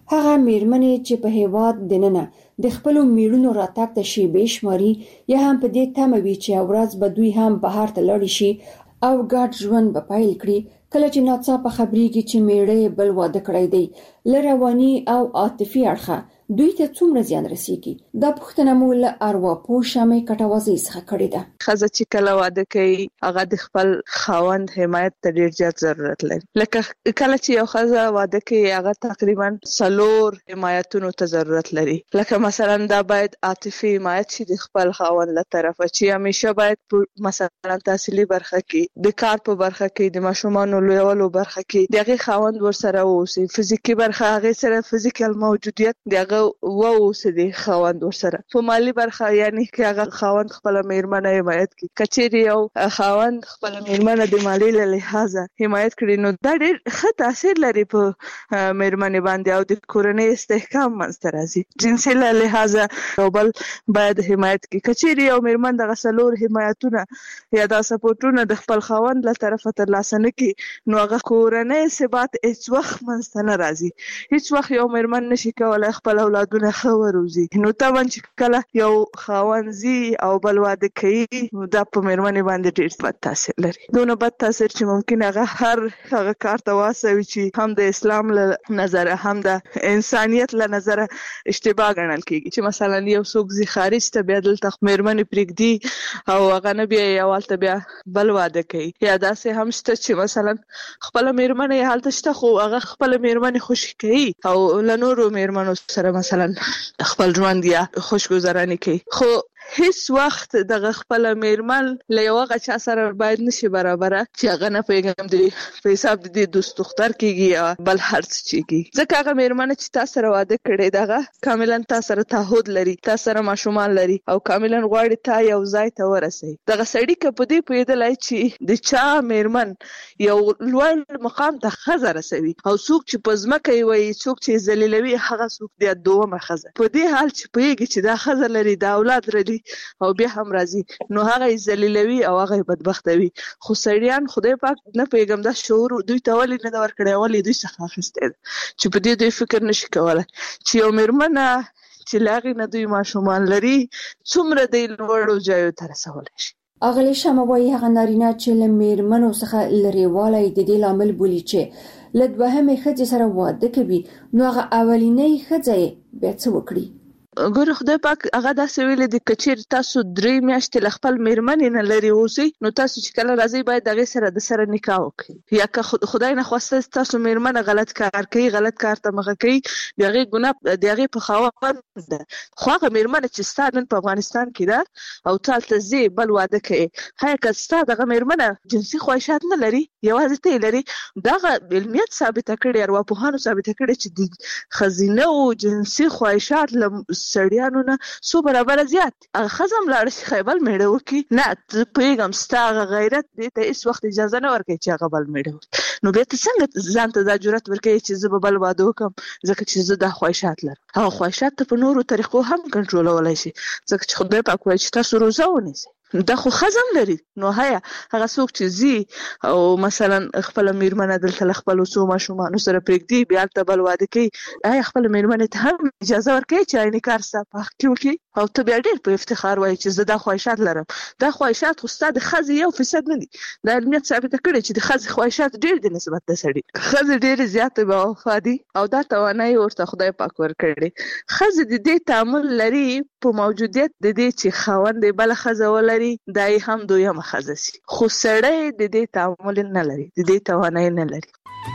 هغه میرمنې چې په هیواد دننه د خپل میړونو راتګ ته شی بشماري یا هم په دې تمه وي چې ورځ به دوی هم بهر ته لاړ شي او ګډ ژوند به پیل کړي، کله چې ناڅاپه خبرېږي چې میړه بل واده کړی دی، له رواني او عاطفي اړخه دوی ته څومره زیان رسیږي؟ دا پوښتنه مو له ارواپوه شمې کټوازی څخه کړې ده. ښځه چې کله واده کوي هغه د خپل خاوند حمایت ته ډیر زیات ضرورت لري. لکه کله چې یو ښځه واده کوي هغه تقریبا څلور حمایتونو ته ضرورت لري. لکه مثلا دا باید عاطفي حمایت شي د خپل خاوند له طرفه، چې همیشه باید مثلا تحصیلي برخه کې، د کار په برخه کې، د ماشومانو لویولو برخه کې دغه خاوند ورسره اوسي. فزیکی برخه هغه سره فزیکل موجودیت دغه و اوسي د خاوند ورسره. په مالی برخه یعنی چې هغه خاوند خپل میرمنه حمایت کوي. کچېری یو خاوند خپل میرمنه د مالی له لحاظه حمایت کړي نو دا ډېر ښه تاثیر لري په میرمنې باندې او د کورنۍ استحکام منځته راځي. جنسي له لحاظه یو بل باید حمایت کوي. کچېری یو میرمن دغه څلور حمایتونه یا دا سپورټونه د خپل خاوند له طرفه ترلاسه نه کړي نو هغه کورنۍ ثبات هیڅ وخت منځته نه راځي. هیڅ وخت یو میرمن نشي کولای خپل اولادونه ښه وروزي. نو طبعا چې کله یو خاوند زی او بل واده کوي نو دا په میرمنې باندې ډېر بد تاثیر لري. دونه بد تاثیر چې ممکن هغه هر هغه کار ته واسوي چې هم د اسلام له نظره هم د انسانیت له نظره اشتباه ګڼل کیږي. چې مثلا یو څوک زی خارج ته بیا دلته میرمنې پرېږدي او هغه نه بیا یوالته بیا بل واده کوي. یا داسې هم شته چې مثلا خپل میرمنې هلته شته خو هغه خپل میرمنې خوشي کوي او له نورو میرمنو سره مثلا خپل ژوند یا خوشګذراني کوي، خو هیڅ وخت دغه خپل میرمن له یو هغه چا سره باید نشي برابره چې هغه نه پیغام دی په حساب د دوست دختر کېږي یا بل هر څه کېږي. ځکه هغه میرمن چې تاسو سره واده کړی دغه کاملا تاسو سره تعهد لري، تاسو سره ماشومان لري او کاملا غواړي تا یو ځای ته ورسوي. دغه سړی که په دې پوهېدلی چې د چا میرمن یو لوړ مقام ته ښځه رسوي او څوک چې په ځمکه یې وایي څوک چې ذلیلوي هغه څوک دی دومه ښځه، په دې حال چې پوهېږي چې دا ښځه لري، دا اولاد لري او بیا هم راځي نو هغه ذلیلوي او هغه بدبختوي. خو سړیان خدای پاک نه پیغام دا شعور دوی ته ولې نه دا ورکړی، ولې دوی څخه اخیستی چې په دې دوی فکر نشي کولی چې یو میرمنه چې له هغې نه دوی ماشومان لري څومره دی لوړو ځایو ته رسولی شي. اغلی شمه وایي هغه نارینه چې له میرمنو څخه لرېوالی د دې لامل بولي چې له دوهمې ښځې سره واده کوي نو هغه اولینۍ ښځه یې بیا څه وکړي؟ ګوره خدای پاک هغه داسې ویلي دي که چېرې تاسو درې میاشتې له خپل میرمنې نه لرې اوسئ نو تاسو چې کله راځئ باید د هغې سره د سره نکاح وکړئ. یا که خدای نخواسته تاسو میرمنه غلط کار کوي، غلط کار ته مخه کوي، د هغې ګناه د هغې په خاوند ده. خو هغه میرمنه چې ستا نن په افغانستان کې ده او ته هلته ځې بل واده کوې، ښایه که ستا دغه میرمنه جنسي خواهشات نه لري، یوازې ته یې لري، دغه علمیت ثابته کړې، ارواپوهانو ثابته کړې چې د ښځینهو جنسي خواهشات له سړیانو نه څو برابره زیات. هغه ښځه هم لاړه شي ښایي بل میړه وکړي، نه ته پوهېږم ستا هغه غیرت دې ته هېڅ وخت اجازه نه ورکوي چې هغه بل میړه وکړي. نو بیا ته څنګه ځان ته دا جرأت ورکوي چې زه به بل واده وکړم ځکه چې زه دا خواهشات لرم؟ هغه خواهشات ته په نورو طریقو هم کنټرولولی شي ځکه چې خدای پاک وایي چې تاسو روزه ونیسئ. دا خو ښځه هم لري. نو هیا هغه څوک چې ځي او مثلا خپله میرمنه دلته له خپلو څو ماشومانو سره پرېږدي بیا هلته بل واده کوي، آیا خپله میرمنې ته هم اجازه ورکوي چې عیني کار ستا په حق کې وکړي او ته بیا ډېر په افتخار وایي چې زه دا خواهشات لرم؟ دا خواهشات خو ستا د ښځې یو فیصد نه دي. دا علمیت ثابته کړې چې د ښځې خواهشات ډېر دي نسبت د سړي. ښځې ډېرې زیاتې باوفا دي او دا توانایي ورته خدای پاک ورکړې. ښځې د دې تعامل لري په موجودیت د دې چې خاوند یې بله ښځه ولري دا یې هم دویمه ښځه سي، خو سړی د دې تعامل نه لري، د دې توانایي نه لري.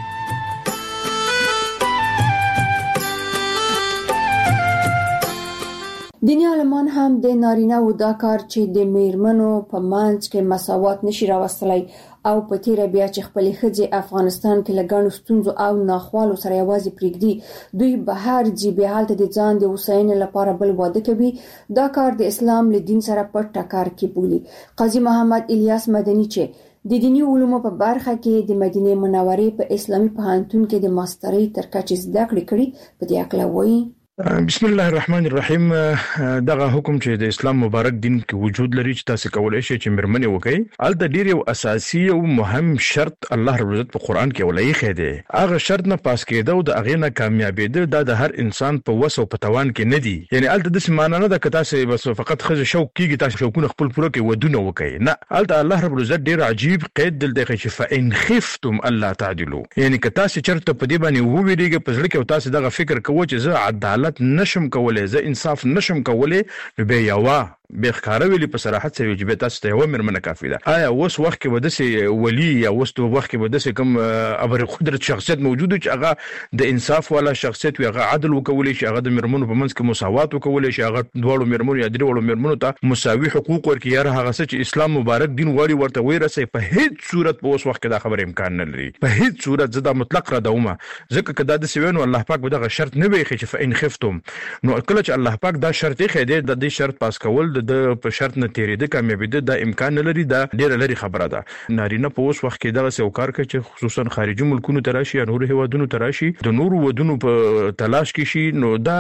دیني عالمان هم د نارینه و دا کار چې د میرمنو په منځ کې مساوات نشي راوستلی او په تیره بیا چې خپلې ښځې افغانستان کې له ګڼو ستونزو او ناخوالو سره یوازې پرېږدي، دوی بهر ځي، بیا هلته د ځان د هوساینې لپاره بل واده کوي. دا کار د اسلام له دین سره په ټکر کې بولي. قاضي محمد الیاس مدني چې د دیني علومو په برخه کې د مدینې منورې په اسلامي پوهنتون کې د ماسترۍ تر کچې زده کړې کړي په دې اړه وایي: بسم الله الرحمن الرحیم. دغه حکم چې د اسلام مبارک دین کې وجود لري چې تاسو کولای شئ چې مرمنه وکړي، الته ډیر یو اساسي او مهم شرط الله رب العزت په قران کې ولای خېده. هغه شرط نه پاس کېده او د هغه نه کامیابېده د هر انسان په وس او په توان کې نه دی. یعنی الته د سمانه نه د کتا سه بس فقط خزه شوق کیږي تاسو شوقونه خپل پوره کې ودونه وکړي، نه الته الله رب العزت ډیر عجیب قید دل دی چې فإن خفتم الله تعدلوا، یعنی کتا سه چرته په دې باندې وویریږي په ځل کې او تاسو دغه فکر کوو چې زه عدالت نشم کولای، زه انصاف نشم کولای، به یوا به ښکارا ویلي په صراحت سره چې به تاسو ته یو مرمنه کافي ده. آیا اوس وخت کې بده سي ولی یا اوس تو وخت کې بده سي کوم ابر قدرت شخصیت موجود چې هغه د انصاف والا شخصیت وي، هغه عدل وکولي شي، هغه د مرمنو په منځ کې مساوات وکولي شي، هغه دوړو مرمنو یا درېړو مرمنو ته مساوي حقوق ورکړي، یا هغه څه چې اسلام مبارک دین غواړي ورته ویرسي، په هیڅ صورت په اوس وخت کې دا خبر امکان نه لري. په هیڅ صورت زدا مطلق را دومه ځکه کدا د سوینو الله پاک به دغه شرط نه وي چې فإن خفتم، نو کله چې الله پاک دا شرط یې خېده د دې شرط پاس کول د په شرط نه تیرېده کامیابېده دا امکان نه لري، دا ډیره لري خبره ده. نارینه په اوس وخت کې دغه څه کار کوي چې خصوصا خارجي ملکونو ته راشي یا نور هیوادونو ته راشي د نورو ودونو په تلاش کې شي، نو دا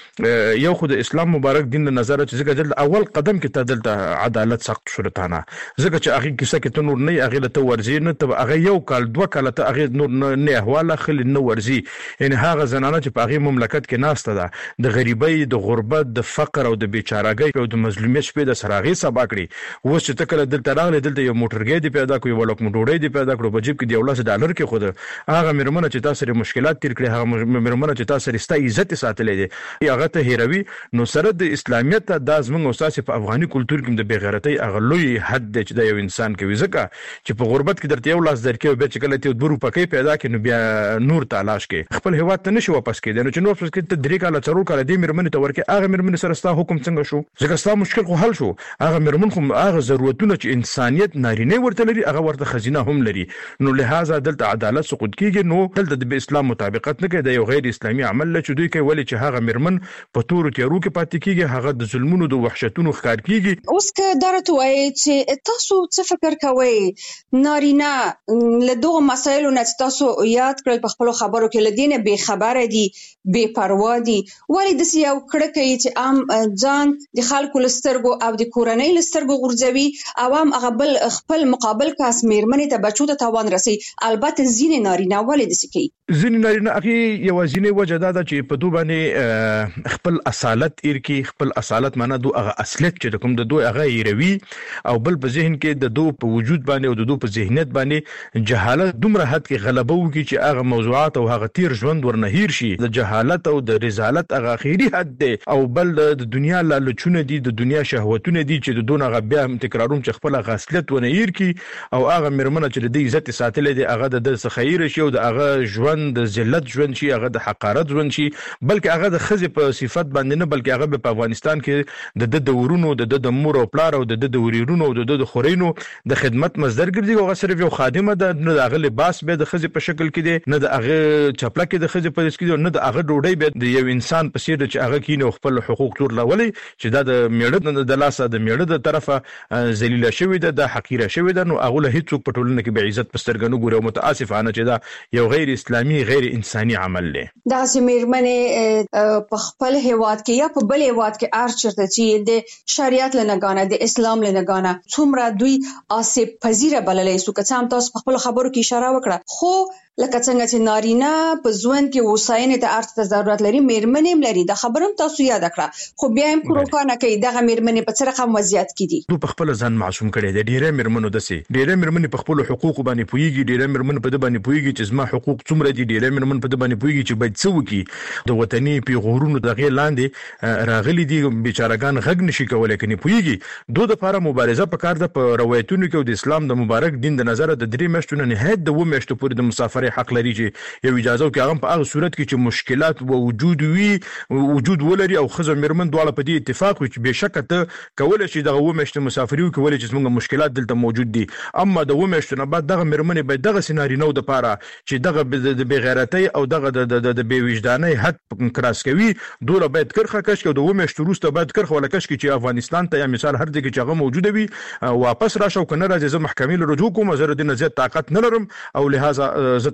یو خو د اسلام مبارک دین د نظر چې ځکه د اول قدم کې ته دلته عدالت سخت شرطانه ځکه چې هغه کیسه کې ته نور نه هغه ته ورزي نه ته هغه یو کال دوه کال ته هغه نور نه احواله خل نه ورزي، یعنی هغه زنانه چې په هغه مملکت کې ناشته ده د غریبۍ د غربت د فقر او د بیچارهګۍ او د مظلومیت شپې د سراغي سبا کړی. اوس چې تکله دلته راغلی دلته یو موټرګی دی پیدا کړو، یو لوک موټوړی دی پیدا کړو، په جیب کې دی ولس ډالر کې خود هغه مرمنه چې تاسو لري مشکلات تیر کړی، هغه مرمنه چې تاسو رستا عزت ساتلې دي هغه ته هیروي، نو سره د اسلامیت د ازمن او اساس په افغاني کلچر کې د بغیرتۍ هغه لوی حد دی چې د یو انسان کوي، ځکه چې په غربت کې درته یو لاس درکې به چې کله ته د روپا کې پیدا کې نو بیا نور تلاش کې خپل هیواد ته نشي واپس کېدل، نو چې نور پس کې ته درې کاله څلور کاله دې مرمنه ته ورکې هغه مرمنه سره ستا حکم څنګه شو، ځکه ستا مشکل خو حل شو، هغه مرمن خو هغه ضرورتونه چې انسانيت نارینه ورته لري هغه ورته خزینه هم لري، نو لہذا دلته عدالت سقوط کیږي، نو دلته د اسلام مطابقت نه کوي، د یو غیر اسلامي عمل چې دوی کوي ولې چې هغه مرمن په تور تیارو کې پاتې کیږي، هغه د ظلمونو د وحشتونو ښکار کیږي. اوس که درته وایي چې تاسو څه فکر کوئ نارینه له دغه مسایلو نه تاسو یاد کړل په خپل خبرو کې لدینه بے خبره دي بے پروا دي، ولې د یو کړه کوي چې عام ځان د خلکو لسترګو او د کورنۍ لسترګو غورځوي، عوام هغه بل خپل مقابل کاس میرمنې ته بچو ته تاوان رسي. البته ځینې نارینه ولې داسې کوي؟ ځینې نارینه هغه یوازینی وجه دا ده چې په دوی باندې خپل اصالت ایر کې خپل اصالت معنا دوی هغه اصلیت چې کوم د دوی هغه ایروي، او بل په ذهن کې د دوی په وجود باندې او د دوی په ذهنیت باندې جهالت دومره حد کې غلبه وکړي چې هغه موضوعات او هغه تیر ژوند ورنه هیر شي، د جهالت او د رذالت هغه اخیری حد دی، او بل د دنیا لالچونه دي، د دنیا شهوتونه دي چې د دون هغه بیا تکراروم چې خپل غاصلیت ونه هیر کی، او هغه مرمنه چې د عزت ساتلې دي هغه د خیر شي او د هغه ژوند د ذلت ژوند شي، هغه د حقارت ژوند شي، بلکې هغه د خزې په صفت باندې نه بلکې هغه په افغانستان کې د د ورونو د د مور او پلار او د د وريرونو او د د خورینو د خدمت مصدر ګرځي، او هغه صرف یو خادمه ده، نه د هغه لباس به د خزې په شکل کې دی، نه د هغه چپله کې د خزې په شکل کې دی، نه د هغه ډوډۍ به د یو انسان په څیر چې هغه کینه خپل حقوق تور لولي چې دا د میړه د لاسه د میړه د طرفه ذلیله شوی ده، د حقیره شوی ده، نو هغه له هیڅ په ټولنه کې به عزت پسترګنو ګوري، او متاسفانه چې دا یو غیر اسلامي غیر انساني عمل دی. دا چې میرمنې په خپل هیواد کې یا په بل هیواد کې ارچرته چې د شریعت لنګانه د اسلام لنګانه څومره دوی آسیب پذیره بللې سو، که څه هم تاسو په خپل خبرو کې اشاره وکړه، خو لکه څنګه چې نارینه په ژوند کې وساینې ته اړتیا ضرورت لري، میرمنې هم لري، دا خبرم تاسو یاد کړه، خو بیا هم پروکانه کوي دغه میرمنې په څه رقم وضعیت کې دي. دوی په خپل ځان معصوم کړي دي، ډېرې میرمنو دسي ډېرې میرمنې په خپل حقوق باندې پويږي، ډېرې میرمنې په د باندې پويږي چې زما حقوق څومره دي، ډېرې میرمنې په د باندې پويږي چې باید څه وکړي، د وطني پیغورونو دغه لاندې راغلي دي بیچارهګان غږ نشي کولای کني پويږي. دوی د لپاره مبارزه پکار ده په روایتونو کې د اسلام د مبارک دین د نظر د درې میاشتو نه نهایت د و میاشتو پورې د مسافرۍ حق لري چې یو اجازه کې هغه په هغه صورت کې چې مشکلات او وجود وي وجود ولري، او خزه میرمن دواړه په دې اتفاق وي چې بهشکه ته کولای شي دغه و میاشتو مسافرۍ وکولای چې موږ مشکلات دلته موجود دي، اما د و میاشتو نه بعد دغه میرمن به دغه سيناريو د لپاره چې دغه د بغیرتۍ او دغه د بے وجدانۍ حد کراس کوي، دوله باید کرخه کش کې د و میاشتو وروسته باید کرخه ولا کش کې چې افغانستان ته یا مثال هر ځای کې چې هغه موجود وي واپس راشه او کنه راځي، زه محکمې له رجوع کوم، زه د نزيات طاقت نه لرم، او لہذا زه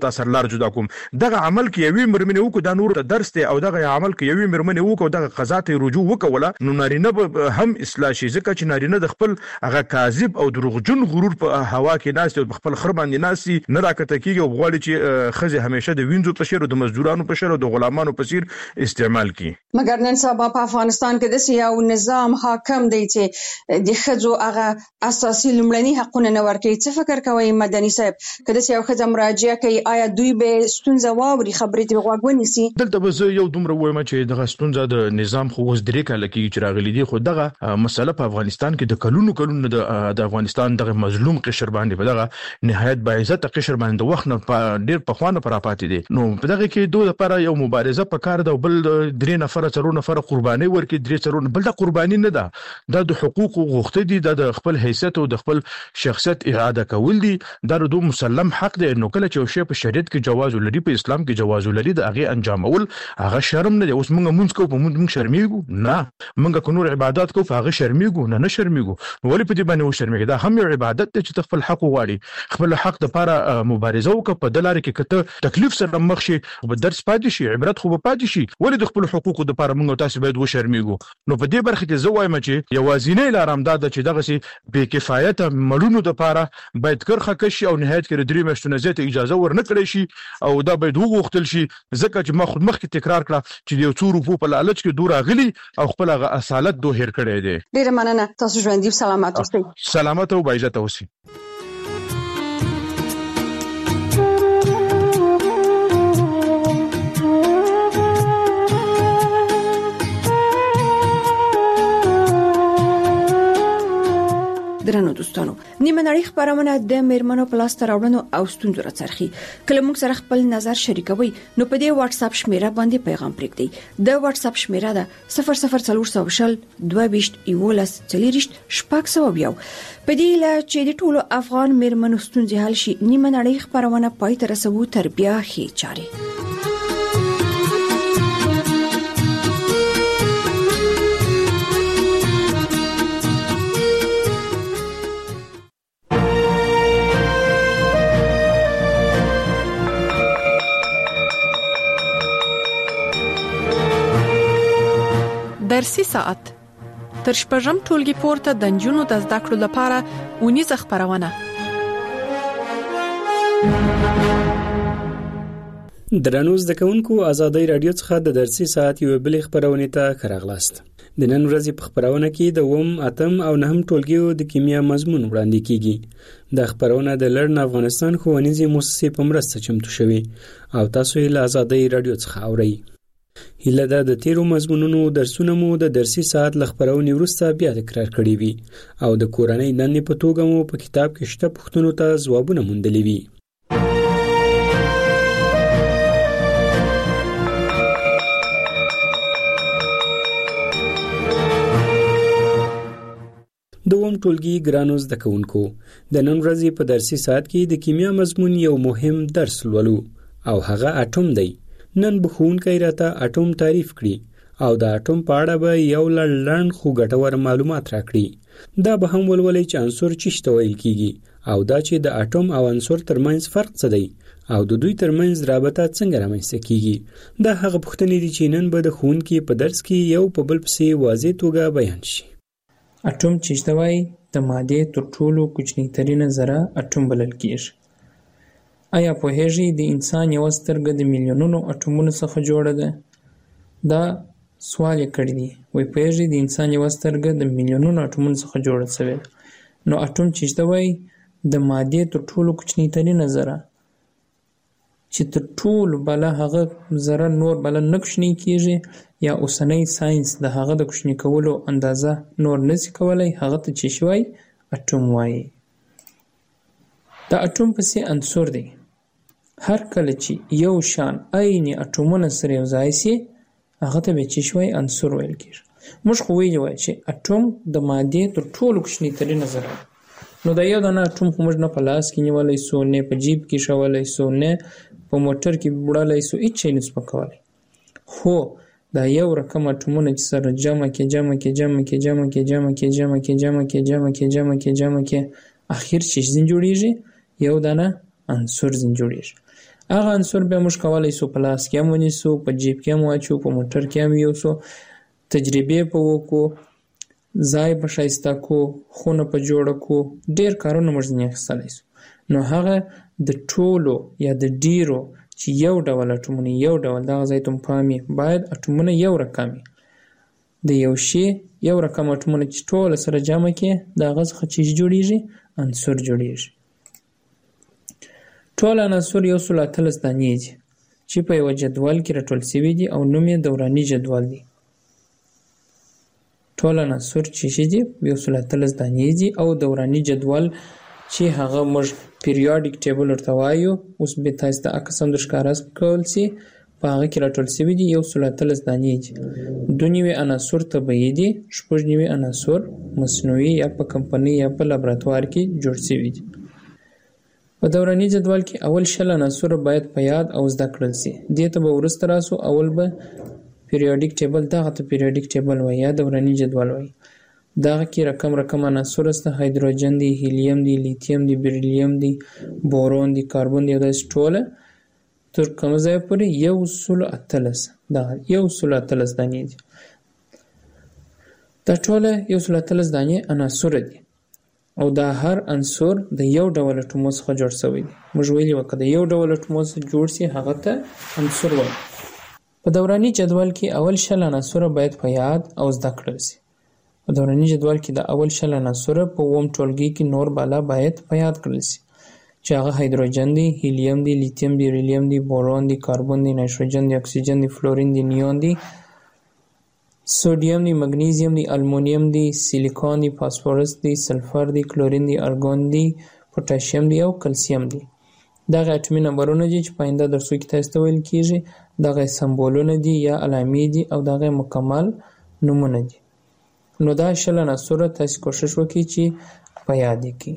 زه تاسو لار جدا کوم دغه عمل کې یوې مرمنې وکړو دا نور ته درس دی او دغه عمل کې یوې مرمنې وکړو دغه قضا ته رجوع وکوله نو نارینه به هم اصلاح شي ځکه چې نارینه د خپل هغه کاذب او دروغجن غرور په هوا کې ناست او خپل خر باندې ناسي نه راکته کیږي او غواړي چې خزه همیشه د وینځو په شیر او د مزدورانو په شیر او د غلامانو په شیر استعمال کړي. مګر نن سبا په افغانستان کې د یو نظام حاکم دی چې د خځو هغه اساسي لومړني حقونه نه ورکوي. څه فکر کوي مدني صاحب کله چې یو خځه مراجعه کوي آیا دوی به ستونزه واوري خبرې ته غوږ ونیسي؟ دلته به زه یو دومره وایم چې دغه ستونزه د نظام خو اوس درې کاله کې چې راغلي دي خو دغه مسله په افغانستان کې د کلونو کلونو د افغانستان دغه مظلوم قشر باندې په دغه نهایت باعزت قشر باندې د وخت نه ډیر په خوانه پر پاتې دي. نو په دغه کې دوه لپاره یو مبارزه په کار ده او بل درې نفر څلور نفر قرباني ورکړي درې څلور بل د قرباني نه ده دا د حقوق غوښته دي د خپل حیثیت او د خپل شخصیت اعاده کول دي دا د مسلم حق دی. نو کله چې شی په شریعت کې جواز لري په اسلام کې جواز لري د هغه انجامول هغه شرم نه دی. اوس موږ مونږ کو په موږ شرمېږو نه موږ کو نور عبادت کو هغه شرمېږو نه نه شرمېږو ولې په دې باندې و شرمېږي دا هم یو عبادت دی چې خپل حق وغواړي خپل حق د لپاره مبارزه وکړه په دلاره کې کته تکلیف سره مخ شي او درس پاتې شي عبرت خو پاتې شي ولې د خپل حقوقو د لپاره موږ تاسو باید و شرمېږو. نو په دې برخه کې زه وایم چې یوازینی لار هم دا ده چې دغه سي بې کفایت مړونو د لپاره باید کرخه کشي او نهایت کې درې میاشتې زیاته اجازه ورنه کړی شي او دا باید وغوښتل شي ځکه چې ما خود مخکې تکرار کړه چې یو څو روپو په لالچ کې دور اغلي او خپل هغه اصالت دوه هیر کړی دی. ډیره مننه تاسو ژوندۍ سلامات اوسئ. سلامات او باعزت اوسئ. درنو دوستانو نیمه نړۍ خبرونه د میرمنو پلاس تراوړنو او ستونزو راڅرخي کله موږ سره خپل نظر شریکوي نو په دې واتس اپ شمیره باندې پیغام پرېږدئ. د واتس اپ شمیره ده صفر صفر څلور شل دوه ویشت یولس څلوریشت شپږ سوه یو. په دې لا چې د ټولو افغان میرمنو ستونزې حل شي نیمه نړۍ خبرونه پای ته رسوو تر بیا ښې چاري. درسي ساعت تر شپږم ټولګي پورته د نجونو د زده کړو لپاره اونیزه خبرونه. درنو زده کوونکو ازادي رادیو څخه د درسي ساعت یو بل خبرونه ته راغلاست. د نن ورځې په خبرونه کې د اوم اتم او نهم ټولګیو د کیمیا مضمون وړاندې کیږي. د خبرونه د لړن افغانستان ښوونیزې مؤسسې په مرسته چمتو شوی او تاسو یې له ازادي رادیو څخه اورئ. هیله ده د تیرو مضمونونو درسونه مو د درسي ساعت له خبرونې وروسته بیا تکرار کړي وي او د کورنۍ دندې په توګه مو په کتاب کې شته پوښتنو ته ځوابونه موندلي وي. دوم ټولګي ګرانو زده کوونکو د نن ورځې په درسي ساعت کې د کیمیا مضمون یو مهم درس لولو او هغه اټوم دی. نن به ښوونکی راته اټوم تعریف کړي او د اټوم په اړه به یو لړن خو ګټور معلومات راکړي. دا به هم ولولئ چې عنصر څه ته ویل کیږي او دا چې د اټوم او عنصر ترمنځ فرق څه دی او د دوی ترمنځ رابطه څنګه رامنځته کیږي. دا هغه پوښتنې دي چې نن به د ښوونکي په درس کې یو په بل پسې واضح توګه بیان شي. اټوم چې ته وایي د مادې تر ټولو کوچنی ترینه ذره اټوم بلل کیږي. آیا پوهیږئ د انسان یو سترګه د میلیونونو اټومونو څخه جوړه ده؟ دا سوال یې کړی دی. وایي پوهیږئ د انسان یو سترګه د میلیونونو اټومونو څخه جوړه شوې ده. نو اټوم چې ته وایي د مادې تر ټولو کوچنی ترینه ذره چې تر ټولو بله هغه ذره نور بله نه کوچنی کیږي یا اوسنی ساینس د هغه د کوچنی کولو اندازه نور نشي کولی هغه ته چې شوی اټوم وایي. د اټوم پسې عنصر دی. هر کله چې یو شان عین اټومونه سره یو ځای شي هغه ته به چې شوی عنصر ویل کیږي. موږ خو ویلي وای چې اټوم د مادې تر ټولو کوچنی ترینه ذره نو دا یو دانه اټوم خو موږ نه په لاس کې نیولی سو نه په جیب کې شولی سو نه په موټر کې وړلی سو هیڅ شی نسو پکولی. خو دا یو رقم اټومونه چې سره جمع کې جمع کې جمع کې جمع کې جمع کې جمع کې جمع کې جمع کې جمع کې جمع کې اخر چې ځین جوړیږي یو دانه عنصر ځین جوړیږي. هغه عنصر بیا موږ کولای سو په لاس کې هم ونیسو، په جیب کې هم واچو، په موټر کې هم یوسو، تجربې په وکړو، ځای په ښایسته کو، خونه په جوړه کو، ډېر کارونه موږ ځینې اخیستلی سو. نو هغه د ټولو یا د ډیرو چې یو ډول اټومونه یو ډول دغه ځای ته پام وي، باید اټومونه یو رقم وي. د یو شي یو رقم اټومونه چې ټول سره جمع کړي د هغه څخه چې جوړیږي عنصر جوړیږي. ټول عناصر یو سل اتلس دانې دي چې په یو جدول کې راټول شوي دي او نوم یې دوراني جدول دی. ټول عناصر چې دي یو سل اتلس دانې دي او دوراني جدول چې هغه موږ پیریاډیک ټیبل ورته وایو، اوس به تاسو ته عکس هم درښکاره کول سي، په هغه کې راټول شوي دي یو سل اتلس دانې دي. دوه نوي عناصر طبیعي دي، شپږ نوي عناصر مصنوعي یا په کمپنۍ یا په لابراتوار کې جوړ شوي دي. په دوراني جدول کې اول شل عناصر باید په یاد او زده کړل سي. دې ته به وروسته راسو. اول به پیریاډیک ټیبل، دغه ته پیریاډیک ټیبل وایي یا دوراني جدول وایي. دغه کې رقم رقم عناصر سته، هایدروجن دی، هیلیم دی، لیتیم دی، بیریلیم دی، بورون دی، کاربن دی، داسې ټوله تر کومه ځایه پورې یو سل اتلس دغه یو سل اتلس دانې دي. دا ټوله یو سل اتلس دانې عناصر دي او دا هر عنصر د یو ډول اټومو څخه جوړ شوی دی. موږ ویلي وو که د یو ډول اټومو څخه جوړ سي هغه ته عنصر وایي. په دوراني جدول کې اول شل عناصر باید په یاد او زده کړل سي. په دوراني جدول کې د اول شل عناصر په اووم ټولګي کې نور بالا باید په یاد کړل سي چې هغه هایدروجن دی، هیلیم دی، لیتیم دی، بیریلیم دی، بورون دی، کاربن دی، نایتروجن دی، اکسیجن دی، فلورین دی، نیون دی، سودیم دی، مګنیزیم دی، المونیم دی، سیلیکون دی، فاسفورس دی، سلفر دی، کلورین دی، ارګون دی، پوتاشیم دی او کلسیم دی. دغه اټومي نمبرونه دي چې په آینده درسو کې تاسو ته ویل کیږي. دغه سمبولونه دي یا علامې دي او دغه مکمل نومونه دي. نو دا شل عناصر تاسو کوشش وکړئ چې په یاد کړئ.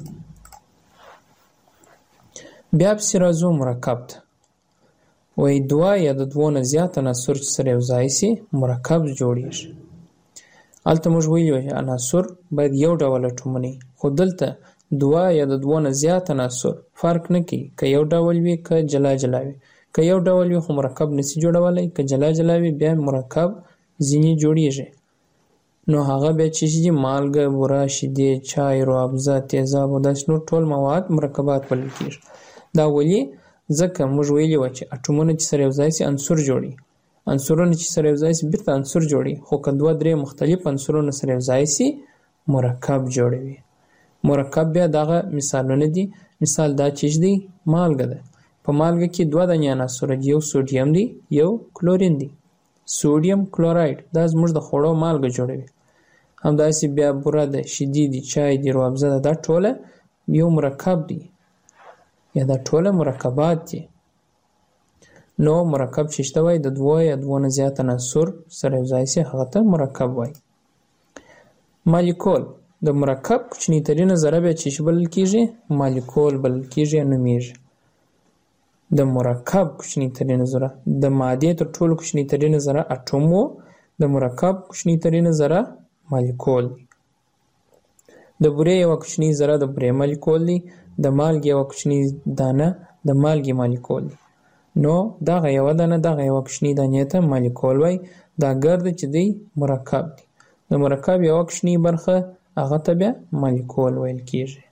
بیا پسې راځو مرکب ته. وایي دوه یا د دوو نه زیات عناصر چې سره یو ځای سي مرکب جوړیږي. هلته موږ ویلي وو چې عناصر باید یو ډول اټومونه وي، خو دلته دوه یا د دوو نه زیات عناصر فرق نه کوي که یو ډول وي که جلا جلا وي. که یو ډول وي خو مرکب نسي جوړولی، که جلا جلا وي بیا مرکب ځینې جوړیږي. نو هغه بیا چې دي مالګه، بوره، شیدې، چای، روابزه، تیزاب او داسې نور ټول مواد مرکبات بلل کېږي. دا ولې؟ ځکه موږ ویلي وو چې اټومونه چې سره یو ځای سي عنصر جوړي، عنصرونه چې سره یو ځای سي بیرته عنصر جوړي، خو که دوه درې مختلف عنصرونه سره یو ځای سي مرکب جوړوي. مرکب بیا دغه مثالونه دي. مثال دا چې دی مالګه ده. په مالګه کې دوه دانې عناصر دي، یو سوډیم دی یو کلورین دی. سوډیم کلوراید دا زموږ د خوړو مالګه جوړوي. همداسې بیا بوره ده، شیدې دي، چای دی، روابزه ده، دا ټوله یو مرکب دی یا دا ټوله مرکبات دي. نو مرکب چې شته وایي د دوه یا دوه نه زیات عناصر سره یو ځای سي هغه ته مرکب وایي. مالیکول د مرکب کوچنی ترینه ذره بیا چې بلل کېږي مالیکول بلل کېږي یا نومیږي. د مرکب کوچنی ترینه ذره د مادې تر ټولو کوچنی ترینه ذره اټوم و، د مرکب کوچنی ترینه ذره مالیکول دی. د بورې یوه کوچنی ذره د بورې مالیکول دی. د مالګې یوه کوچنی دانه د مالګې مالیکول دی. نو دغه یوه دانه دغه یوه کوچنی دانې ته مالیکول وایي. دا ګرده چې دی مرکب دی. د مرکب یوه کوچنی برخه هغه ته بیا مالیکول ویل کېږي.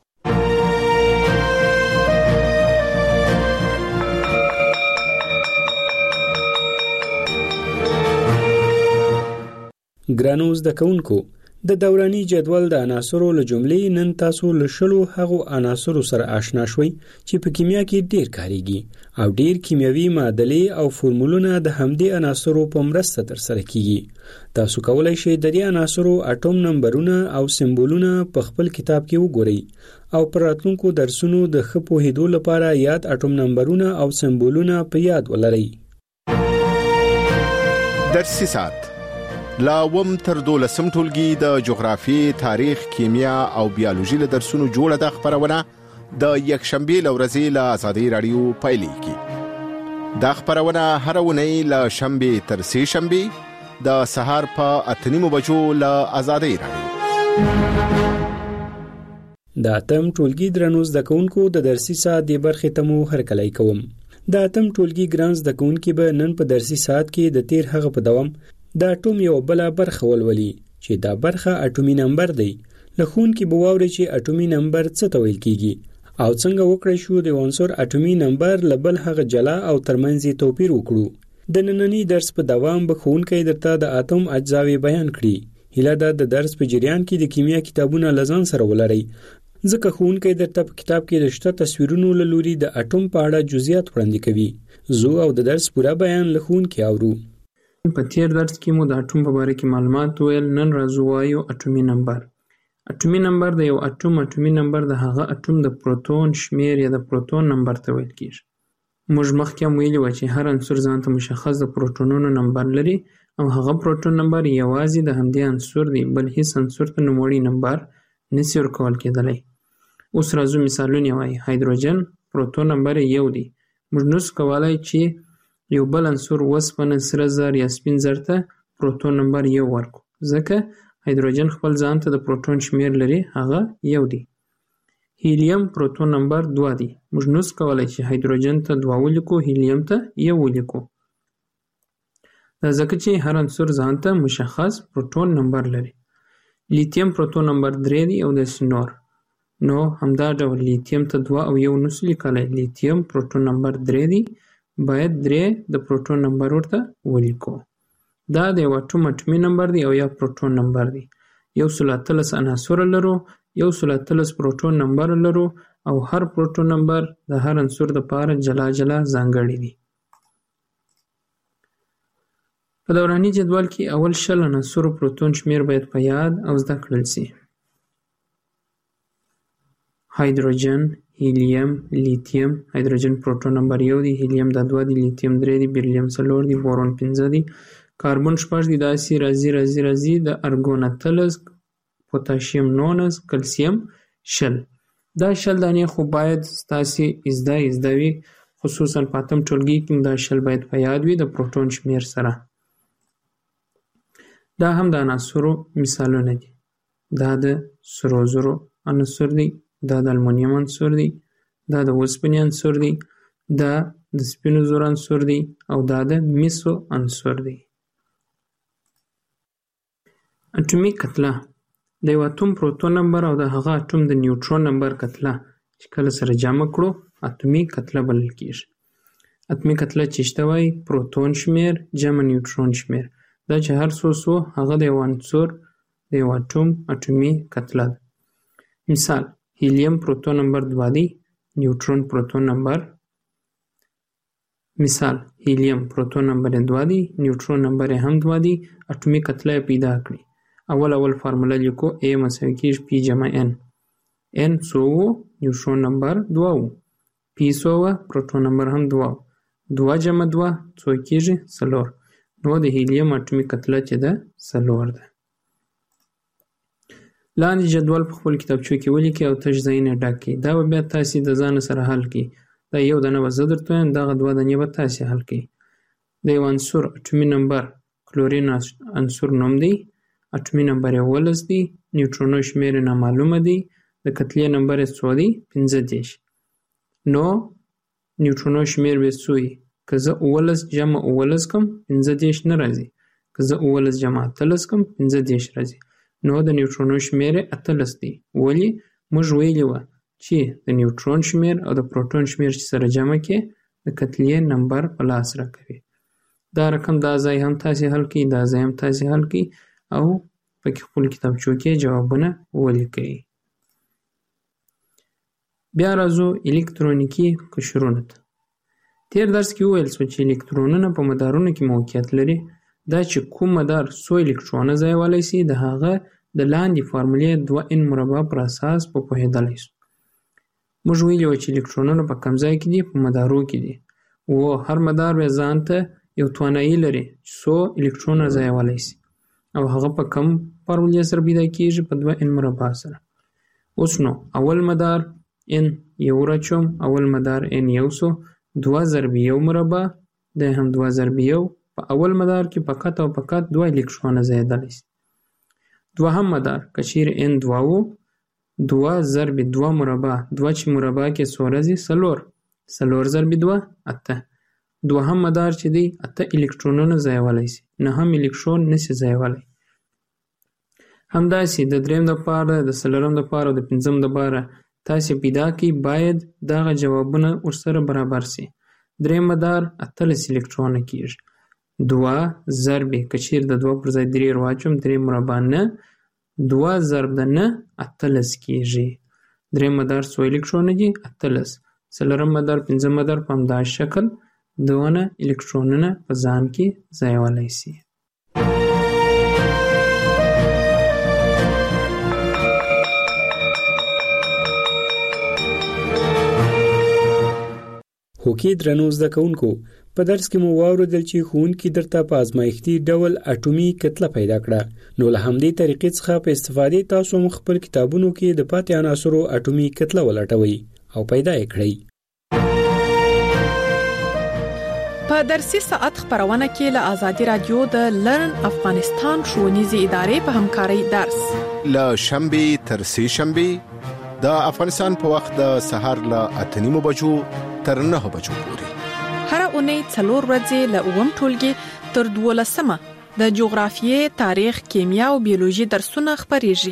ګرانو زده کوونکو، د دوراني جدول د عناصرو له جملې نن تاسو له شلو هغو عناصرو سره آشنا شوي چې په کیمیا کې ډیر کاریږي او ډیر کیمیاوي معادلې او فورمولونه د همدې عناصرو په مرسته ترسره کیږي. تاسو کولای شئ د دې عناصرو اټوم نمبرونه او سمبولونه په خپل کتاب کې وګورئ او پر راتلونکو درسونو د ښه پوهېدو لپاره یاد اټوم نمبرونه او سمبولونه په یاد ولرئ. درسي ساعت لا وم تر دولسم ټولګي د جغرافي، تاریخ، کیمیا او بیولوژي له درسونو جوړه د خبرونه د یکشنبه لورځي له آزادۍ رادیو پایلې کی. دا خبرونه هر ونی له شنبه تر سه شنبه د سهار په اتنیمو بجو له آزادۍ رادیو. دا تم ټولګي درنو زده کوونکو د درسي ساعت د برخې تمو هرکلی کوم. د اتم ټولګي ګران زده کوونکي به نن په درسي ساعت کې د تیر هغه په دوام د اټوم یو بل برخه ولولي چې دا برخه اټومي نمبر دی. لخون کې به واوري چې اټومي نمبر څه ته ویل کیږي او څنګه وکړای شو د عنصر اټومي نمبر لبل هغه جلا او ترمنځ توپیر وکړو. د نننی درس په دوام به ښوونکی درته د اتوم اجزاوې بیان کړي. هیله ده د درس په جریان کې د کیمیا کتابونه لزان سره ولرئ، ځکه ښوونکی درته په کتاب کې د شته تصویرونو له لوري د اټوم په اړه جزئیات وړاندې کوي. زه او د درس پوره بیان له ښوونکي اورو. په تیر درس کې مو د اټوم په باره کې معلومات ویل. نن راځو وایو اټومي نمبر. اټومي نمبر د یو اټوم اټومي نمبر د هغه اټوم د پروتون شمیر یا د پروتون نمبر ته ویل کیږي. موږ مخکې هم ویلي وو چې هر عنصر ځان ته مشخص د پروتونونو نمبر لري او هغه پروتون نمبر یوازې د همدې عنصر دی، بل هیڅ عنصر ته نوموړی نمبر نشي ورکول کېدلی. اوس راځو مثالونه وایو. هایدروجن پروتون نمبر یو دی. موږ نشو کولی چې یو بل عنصر وسپنه، سره زر یا سپین زر ته پروتون نمبر یو ورکړو، ځکه هایدروجن خپل ځان ته د پروتون شمیر لري، هغه یو دی. هیلیم پروتون نمبر دوه دی. موږ نشو کولی چې هایدروجن ته دوه ولیکو، هیلیم ته یو ولیکو، دا ځکه چې هر عنصر ځان ته مشخص پروتون نمبر لري. لیتیم پروتون نمبر درې دی او داسې نور. نو همدا ډول لیتیم ته دوه او یو نشو لیکلی. لیتیم پروتون نمبر درې دی، باید درې د پروتون نمبر ورته ولیکو. دا د یو اټوم اټومي نمبر دی او یا پروتون نمبر دی. یو سل اتلس عناصر لرو، یو سل اتلس پروتون نمبر لرو او هر پروتون نمبر د هر عنصر لپاره جلا جلا ځانګړی دی. په دوراني جدول کې اول شل عناصرو پروتون شمیر باید په یاد او زده کړل سي. هایدروجن، هیلیم، لیتیم. هایدروجن پروتون نمبر یو دی، هیلیم دا دوه دی، لیتیم درې دی، بیریلیم څلور دی، بورون پنځه دی، کاربن شپږ دی، داسې راځي راځي راځي د ارګون اتلس، پوتاشیم نولس، کلسیم شل. دا شل دانې خو باید ستاسې ازده ازده وي، خصوصا په اتم ټولګي کې دا شل باید په یاد وي د پروتون شمیر سره. دا هم د عناصرو مثالونه دي. دا د سرو زرو عنصر دی، دا د المونیم عنصر دی، دا د اوسپنې عنصر دی، دا د سپینو زرو عنصر دی او دا د مسو عنصر دی. اټومي کتله د یو اټوم پروتون نمبر او د هغه اټوم د نیوټرون نمبر کتله چې کله سره جمع کړو اټومي کتله بلل کیږي. اټومي کتله چې شته وایي پروتون شمیر جمع نیوټرون شمیر. دا چې هر څو څو هغه د یو عنصر د یو اټوم اټومي کتله ده. مثال هیلیم پروتون نمبر دوه دی، نیوټرون پروتون نمبر. مثال هیلیم پروتون نمبر دوه دی، نیوټرون نمبر هم دوه دی، اټومي کتله پیدا کړي. اول اول فارموله لیکو A مساوي کیږي P جمع N. N څو و؟ نیوټرون نمبر دوه و. P څو و؟ پروتون نمبر هم دوه و. دوه جمع دوه څو کیږي؟ څلور. نو د هیلیم اټومي کتله چې ده څلور ده. لاندې جدول په خپل کتابچو کې ولیکئ او تش ځایونه ډک کړئ. دا به بیا تاسې د ځان سره حل کړئ. دا یو دانه به زه درته وایم، دغه دوه دانې به تاسې حل کړئ. د یو عنصر اټومي نمبر کلورین عنصر نوم دی، اټومي نمبر یې اوولس دی، نیوټرونو شمیر یې نامعلومه دی، د کتلې نمبر یې څو دی؟ پنځه دېرش. نو نیوټرونو شمیر به څو وي؟ که زه اوولس جمع اوولس کړم پنځه دېرش نه راځي، که زه اوولس جمع اتلس کړم پنځه دېرش راځي. نو د نیوټرونو شمیر یې اتلس دی. ولې؟ موږ ویلي وه چې د نیوټرون شمیر او د پروتون شمیر چې سره جمع کړې د کتلې نمبر په لاس راکوي. دا رقم دا ځای هم تاسې حل کړئ، دا ځای هم تاسې حل کړئ او پکې خپل کتابچو کې جوابونه ولیکئ. بیا راځو الکترونیکي قشرونو ته. تیر درس کې وویل شو چې الکترونونه په مدارونو کې موقعیت لري. دا چې کوم مدار څو الکترونه ځایولی شي د هغه د لاندې فارمولې دوه ان مربع پر اساس په پوهېدلی شو. موږ ویلي وو چې الکترونونه په کوم ځای کې دي؟ په مدارو کې دي. و هر مدار بیا ځان ته یو توانایي لري چې څو الکترونه ځایولی شي او هغه په کوم فارمولې سره پیدا کېږي؟ په دوه ان مربع سره. اوس نو اول مدار ان یو راچوم، اول مدار ان یو سو، دوه ضرب یو مربع دا هم دوه ضرب یو. په اول مدار کې فقط او فقط دوه الکترونه ځایېدلی شي. دوهم مدار که چیرې ان دوه و، دوه ضرب دوه مربع، دوه چې مربع کې څو راځي؟ څلور. څلور ضرب دوه اته. دوهم مدار چې دی اته الکترونونه ځایولی سي، نهم الکترون نسي ځایولی. همداسې د دریم دپاره، د څلورم دپاره او د پنځم دپاره تاسې پیدا کړئ، باید دغه جوابونه ورسره برابر سي. دریم مدار اتلس الکترونه کېږي. دوه ضرب که چیرې د دوه پر ځای درې واچوم، درې مربع نه، دوه ضرب د نه اتلس کېږي. دریم مدار څو الکترونه دي؟ اتلس. څلورم مدار، پنځم مدار په همدا شکل دونه الکترونونه په ځان کې ځایولی سي. هوکې درنو زده کوونکو، په درس کې مو واورېدل چې ښوونکي درته په ازمایښتي ډول اټومي کتله پیدا کړه. نو له همدې طریقې څخه په استفادې تاسو هم خپل کتابونو کې د پاتې عناصرو اټومي کتله ولټوئ او پیدا یې کړئ. په درسي ساعت خبرونه کې له آزادي رادیو د لرن افغانستان ښوونیزې ادارې په همکارۍ درس له شنبې تر سې شنبې د افغانستان په وخت د سهار له اته نیمو بجو تر نهه بجو پورې. هر اونۍ څلور ورځې له اووم ټولګي تر دولسمه د جغرافیې، تاریخ، کیمیا او بیولوژي درسونه خپریږي.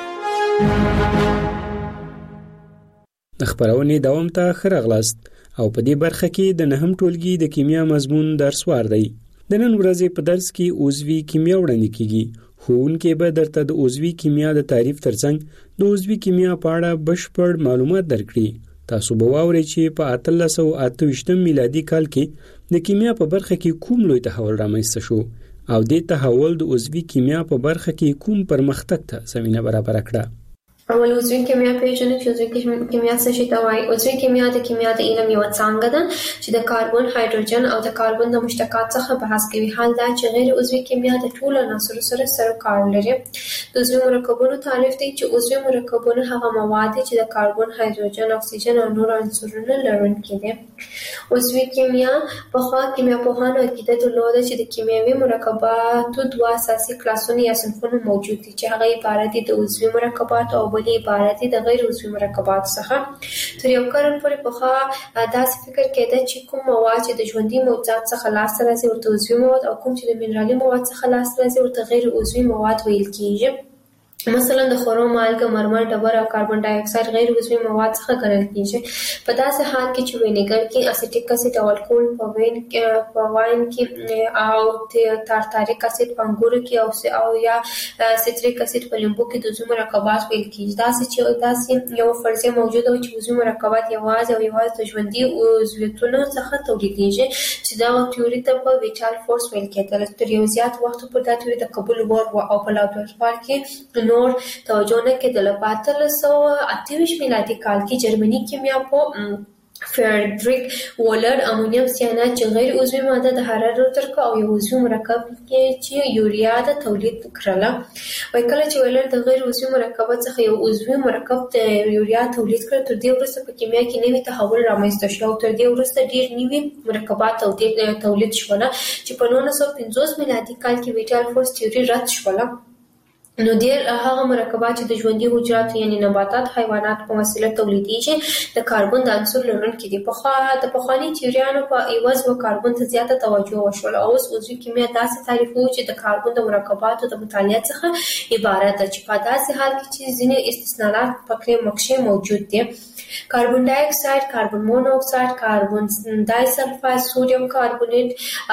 د خبرونې دوام ته ښه راغلاست او په دې برخه کې د نهم ټولګي د کیمیا مضمون درس وار دی. د نن ورځې په درس کې عضوي کیمیا وړاندې کیږي. ښوونکی به درته د عضوي کیمیا د تعریف ترڅنګ د عضوي کیمیا په اړه بشپړ معلومات درکړي. تاسو به واورئ چې په اتلس سوه اته ویشتم میلادي کال کې د کیمیا په برخه کې کوم لوی تحول رامنځته شو او دې تحول د عضوي کیمیا په برخه کې کوم پرمختګ ته زمینه برابر کړه. اول عضوي کیمیا پیژنو چې عضوي کیمیا څه شي ته وایي. عضوي کیمیا د کیمیا د علم یوه څانګه ده چې د کاربن، هایدروجن او د کاربن د مشتقات څخه بحث کوي. حال دا چې غیر عضوي کیمیا د ټولو عناصرو سره سره کار لري. د عضوي مرکبونو تعریف دی چې عضوي مرکبونه هغه مواد دي چې د کاربن، هایدروجن، اکسیجن او نور عنصرونه لرونکي دي. عضوي کیمیا پخوا کیمیاپوهانو عقیده درلوده چې د کیمیاوي مرکباتو دوه اساسي کلاسونه یا صنفونه موجود دي چې هغه عبارت دي د عضوي مرکباتو او بلې عبارت دي د غیر عضوي مرکباتو څخه. تر یو قرن پورې پخوا داسې فکر کېده چې کوم مواد چې د ژوندي موجودات څخه لاسته راځي ورته عضوي مواد او کوم چې د منرالي مواد څخه لاسته راځي ورته غیر عضوي مواد ویل کېږي. مثلا د خورو مالګه، مرمر، ډبره او کاربن ډای اکساید غیر عضوي مواد څخه ګڼل کېږي. په داسې حال کې چې وینیګر کې اسیټیک اسید او الکول په وین په واین کې او تارتاریک اسید په انګورو کې او او یا سیتریک اسید په لیمبو کې د عضوي مرکبات ویل کېږي. داسې چې داسې یو فرضیه موجوده و چې عضوي مرکبات یوازې او یوازې د ژوندي عضویتونو څخه تولیدېږي چې دا تیوري ته په ویټال فورس ویل کېدل. تر یو زیات وخت پورې دا تیوري د قبول وړ و او په لابراتوار کې نور توجه نه کېدله. په اتلس سوه اته ویشت میلادي کال کې جرمني کیمیاپوه فریدریک وولر امونیم سیانات چې غیر عضوي ماده د حرارت ترک او یو عضوي مرکب کې چې یوریا د تولید کړله. وای کله چې وولر د غیر عضوي مرکبات څخه یو عضوي مرکب د یوریا تولید کړ، تر دې وروسته په کیمیا کې نوی تحول رامنځته شو او تر دې وروسته ډیر نوي مرکبات تولید شول چې په نولس سوه پنځوس میلادي کال کې ویټال فورس تیوري رد شول. نو ډیر هغه مرکبات چې د ژوندي حجراتو یعنی نباتات، حیوانات په وسیله تولیدېږي د کاربن د عنصر لرونکي دي. پخوا د پخواني تیوریانو په عوض و کاربن ته زیاته توجه وشول. اوس عضوي کیمیا داسې تعریفوي چې د کاربن د مرکباتو د مطالعه څخه عبارت ده چې په داسې حال کې چې ځینې استثناءات پکې مکشې موجود دي. کاربن ډای اکساید، کاربن مونو اکساید، کاربن ډای سلفاید، سوډیم کاربونیټ،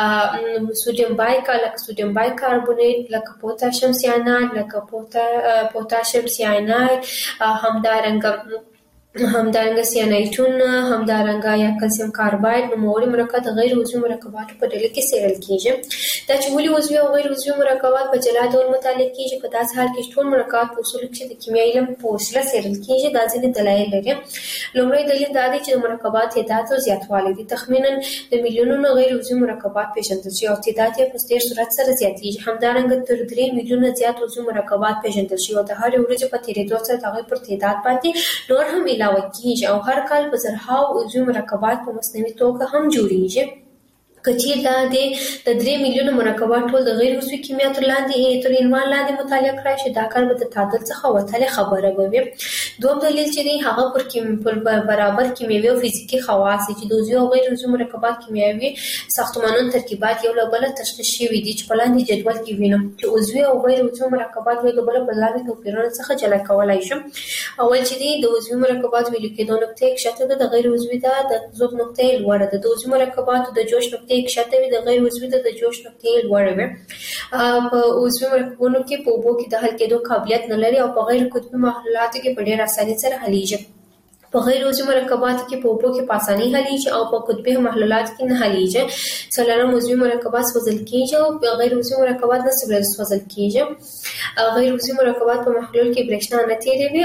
سوډیم بایکاربونیټ، سوډیم بایکاربونیټ لکه پوتاشیم سیاناید، لکه پوتاشیم سیاناید، همدارنګه همدارنګه سیانایټون، همدارنګه یا کلسیم کارباید نوموړي مرکبات د غیر عضوي مرکباتو په ډله کې څېړل کېږي. دا چې ولې عضوي او غیر عضوي مرکبات په جلا ډول مطالعه کېږي، په داسې حال کې ټول مرکبات په اصولو کې د کیمیاوي علم په وسیله څېړل کېږي. دا ځینې دلایل لري. لومړی دلیل دا دی چې د مرکبات تعداد او زیاتوالی دی. تخمیناً د میلیونونو غیر عضوي مرکبات پېژندل شوي او تعداد یې په ډېر سرعت سره زیاتېږي. همدارنګه تر درې میلیونه زیات عضوي مرکبات پېژندل شوي او د هرې ورځې په تېرېدو سره د هغوی پر تعداد باندې نور هم علاوه کېږي او هر کال په زرهاو عضوي مرکبات په مصنوعي توګه هم جوړېږي. کچیر دا د درې میلیونه مرکبات ټول د غیر عضوي کیمیا تر لاندې تر عنوان لاندې مطالعه کړای شي دا کار به د تعادل څخه وتلې خبره به وي. دوم دلیل چې دی هغه پر کیمیاوي برابر کیمیاوي او فزیکی خواص چې د عضوي او غیر عضوي مرکبات کیمیاوي ساختمانونو ترکیبات یو له بل تشخیص شوي دي چې په لاندې جدول کې وینم چې عضوي او غیر عضوي مرکبات یو له بل په لاندې توپیرونو څخه جلا کولای شم. اول چې دی د عضوي مرکبات ویل کېدو نقطه کښته ده د غیر عضوي ده د ذوب نقطه لوړه ده د عضوي مرکبات د جوش نقطه کښته وي د غیر عضوي د جوش نقطې لوړه وي. په عضوي مرکبونو کې په اوبو کې د حل کېدو قابلیت نه لري او په غیر قطبي محلولاتو کې په ډېر اسانۍ سره حلیږي. په غیر عضوي مرکباتو کې په اوبو کې په اسانۍ حلیږي او په قطبي محلولاتو کې نه حلیږي. څلورم عضوي مرکبات سوځل کېږي او په غیر عضوي مرکبات نه سوځل کېږي. غیر عضوي مرکبات په محلول کې برېښنا نه تیروي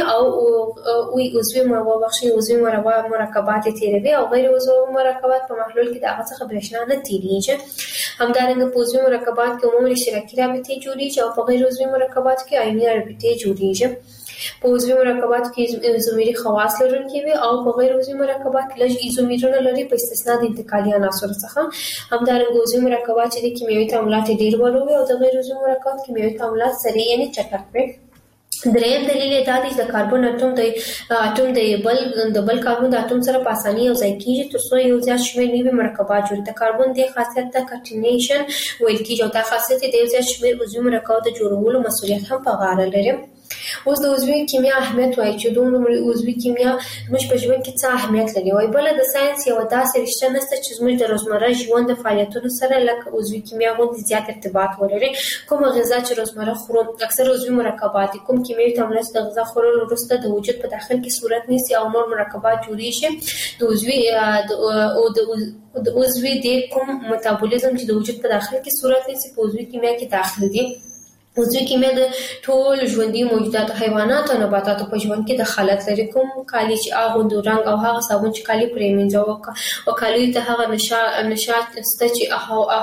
او او عضوي مواد عضوي مرکبات تیروي او غیر عضوي مرکبات په محلول کې د هغه څخه برېښنا نه تیریږي. همدارنګه په عضوي مرکبات کې عمومي اشتراکي رابطې جوړیږي او په غیر عضوي مرکبات کې آیوني رابطې جوړیږي. په عضوي مرکبات کې ایزومري خواص لرونکي وي او په غیر عضوي مرکبات کې لږ ایزومرونه لري په استثنا د انتقالي عناصرو څخه. همدارنګه عضوي مرکبات چې د کیمیاوي تعاملات ډېر ولوي او د غیر عضوي مرکبات کیمیاوي تعاملات سریع یعنی چټک وي. دریم دلیل دا دی چې د کاربن اټوم د اټوم د بل د بل کاربن د اټوم سره په اسانۍ یو ځای کیږي ترڅو یو زیات شمېر نوي مرکبات جوړ د کاربن د خاصیت ته کټینیشن ویل کیږي او دا خاصیت د یو زیات شمېر عضوي مرکبات د جوړولو مسؤلیت هم په غاړه لري. اوس د عضوي کیمیا اهمیت وایي چې دومره عضوي کیمیا موږ په ژوند کې څه اهمیت لري. وایي بل د ساينس یو داسې رشته نشته چې زموږ د روزمره ژوند د فعالیتونو سره لکه عضوي کیمیا غوندې زیات ارتباط ولري. کوم غذا چې روزمره خورو اکثر عضوي مرکبات کوم کیمیاوي تعاملات د غذا خوړلو وروسته د وجود په داخل کې صورت نیسي او نور مرکبات جوړیږي. د عضوي او د عضوي د کوم میتابولیزم چې د وجود په داخل کې صورت نیسي په عضوي کیمیا کې داخل دي. عضوي کیمیا د ټول ژوندي موجوداتو حیوانات او نباتاتو په ژوند کې دخالت لري. کوم کالي چې اغوندو رنګ او هغه صابون چې کالي پرې مینځو او کالي ته هغه نشاط ست چې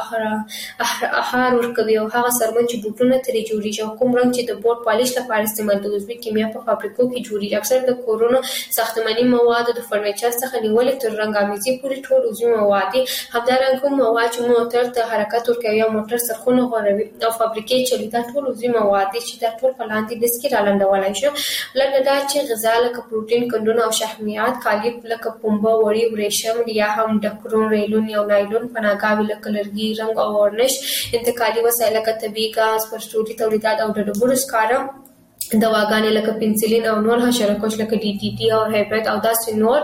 اخر اخر ورکوي او هغه سرمن چې بوټونه ترې جوړیږي او کوم رنګ چې د بورډ پالیش لپاره استعمال د عضوي کیمیا په فابریکو کې جوړیږي. اکثر د کورونو ساختماني مواد د فرنیچر څخه نیولې تر رنګامیزي پورې ټول عضوي مواد دي. همدارنګه کوم مواد چې موټر ته حرکت ورکوي او موټر سرخونه غوړوي او فابریکې چلی دا ټول عضوي مواد چې دا ټول په لاندې لیست کې رالاندولای شو. لکه دا چې غذا لکه پروتین کندونه او شحمیات کالی لکه پنبه وړي ورېشم یا هم ډکرون ریلون یا نایلون پناهګاوي لکه لرګي رنګ او ورنش انتقالي وسایل لکه طبي ګاز پرسټوري تولیدات او د ډبرو سکاره دواګانې لکه پنسلین او نور حشرکش لکه ډي ټي ټي او هیپټ او داسې نور.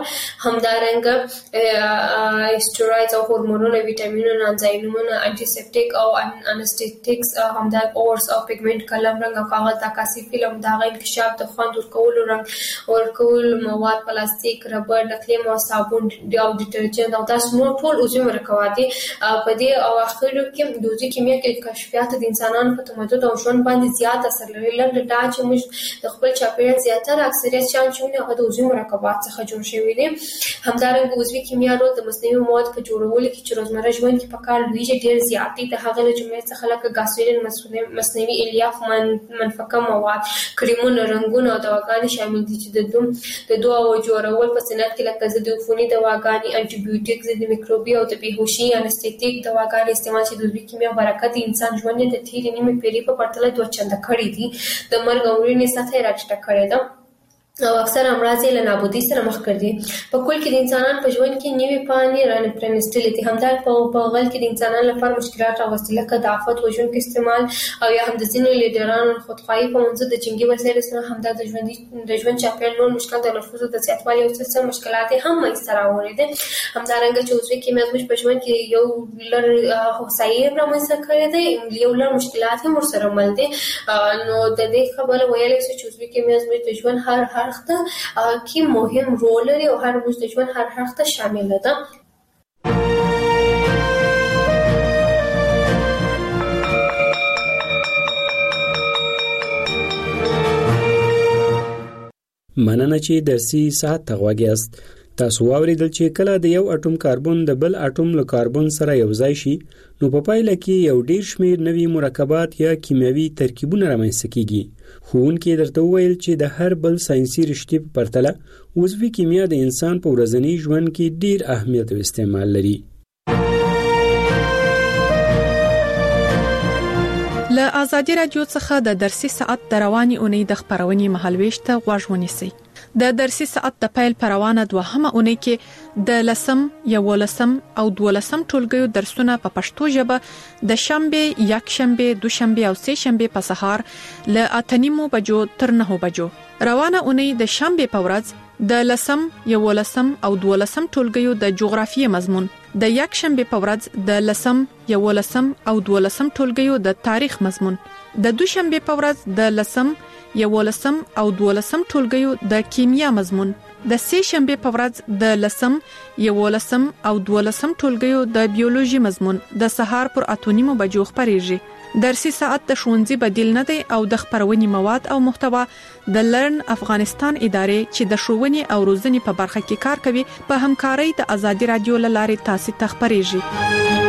همدارنګه اسټروئډز او هورمونونه ویټامینونه انزایمونه انټيسپټیک او انستیټیکس همدارنګه اورس او پیګمنټ قلم رنګ او کاغذ عکاسي فلم دغه انکشاف د خوند ورکولو رنګ ورکول مواد پلاستیک ربر نکلیم او صابون او ډیټرجنټ او داسې نور ټول عضوي مرکبات دي. په دې او اخرو کې د عضوي کیمیا کې کشفیات د انسانانو په تمدد او ژوند باندې زیات اثر لري. لکه دا چې د خپل چاپیریال زیاتره اکثریت شان چې هغه د عضوي مرکبات څخه جوړ شوی دي. همدارنګه عضوي کیمیا رول د مصنوعي موادو په جوړولو کې چې روزمره ژوند کې په کار لویږي ډېر زیات دي. د هغه له جملې څخه لکه ګاسولین مصنوعي الیاف منفکه مواد کریمونه رنګونه او دواګانې شامل دي چې د دوم د دواو جوړول په صنعت کې لکه ضد عفوني دواګانې انټي بیوټیک ضد میکروبي او د بیهوشي انستیټیک دواګانې استعمال چې د عضوي کیمیا برکت انسان ژوند د تیرې نیمه پیړۍ په پرتله دوه چنده کړی دي. د مرګ اورینې سطح راټیټه کړې ده او اکثر امراض له نابودي سره مخ کړي. په کل کې د انسانانو په ژوند کې نوې پانې رانه پرانستلې دي. همدارنګه په غل کې د انسانانو لپاره مشکلات راوستي لکه د آفت وژونکو استعمال او یا هم د ځینو لیډرانو خودخواهي په منځ د جنگي وسایلو سره همدا د ژوند د ژوند چاپیریال نور مشکلات د نفوذ د زیاتوالي او څه مشکلات هم منځته راوړي دي. همدارنګه چې عضوي کیمیا زموږ په ژوند کې یو لر هوسایي رامنځته کړی دی یو لر مشکلات هم ورسره مل دي. نو د دې خبره ویل چې عضوي کیمیا زموږ د ژوند هر هر کې مهم رول لري او هر موږ د ژوند هر حق ته شامل ده. مننه چې درسي ساعت ته غوږ یاست. تاسو واوریدل چې کله د یو اټوم کاربن د بل اټوم له کاربن سره یو ځای شي نو په پایله کې یو ډیر شمیر نوي مرکبات یا کیمیاوي ترکیبونه رامنځته کیږي. ښوونکي درته وویل چې د هر بل ساينسي رشتې په پرتله عضوي کیمیا د انسان په ورځني ژوند کې ډیر اهمیت او استعمال لري. له ازادي رادیو څخه د درسي ساعت د رواني اونۍ د خبرونې مهالويش ته غوږ ونیسئ. د درسي ساعت د پیل پروانه دوهمه اونۍ کې د لسم، یولسم او دولسم ټولګیو درسونه په پښتو ژبه د شنبه، یک شنبه، دو شنبه او سه شنبه په سهار له اتنیمو بجو تر نهو بجو. روانه اونۍ د شنبه په ورځ د لسم، یولسم او دولسم ټولګیو د جغرافیې مضمون، د یک شنبه په ورځ د لسم، یولسم او دولسم ټولګیو د تاریخ مضمون، د دو شنبه په ورځ د لسم، یولسم او دولسم ټولګیو د کیمیا مضمون، د سه شنبه په ورځ د لسم، یولسم او دولسم ټولګیو د بیولوژي مضمون د سهار پر اتونیمو بجو خبريږي. درسي ساعت د ښوونځي بدیل نه دی او د خبرونې مواد او محتوا د لرن افغانستان ادارې چې د ښوونې او روزنې په برخه کې کار کوي په همکارۍ د ازادي رادیو لارې تاسو ته خبريږي.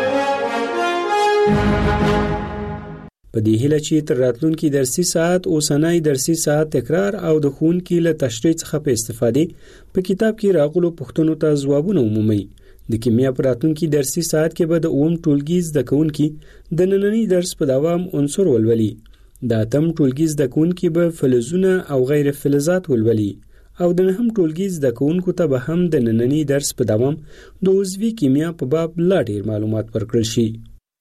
په دې هیله چې تر راتلونکي درسي ساعت اوسنۍ درسي ساعت تکرار او د ښوونکي له تشریح څخه په استفادې په کتاب کې راغلو پوښتنو ته ځوابونه عمومي. د کیمیا په راتلونکي درسي ساعت کې به د اووم ټولګي زده کوونکي د نننۍ درس په دوام عنصر ولولي. د اتم ټولګي زده کوونکي به فلزونه او غیر فلزات ولولي او د نهم ټولګي زده کوونکو ته به هم د نننۍ درس په دوام د عضوي کیمیا په باب لا ډیر معلومات ورکړل شي.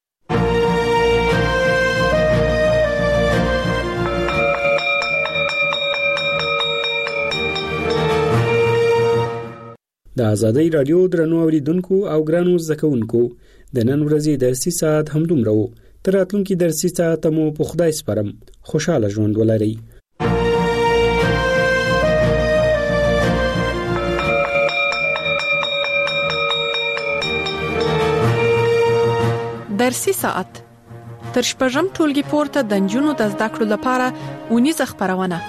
د ازادي رادیو درنو اوریدونکو او ګرانو زده کوونکو د نن ورځې درسي ساعت همدومره وو. تر راتلونکي درسي ساعت مو په خدای سپارم. خوشاله ژوند ولرئ. درسي ساعت تر شپږم ټولګي پورته د نجونو د زده کړو لپاره اونیزه خبرونه.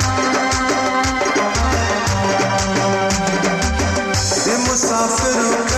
مسافر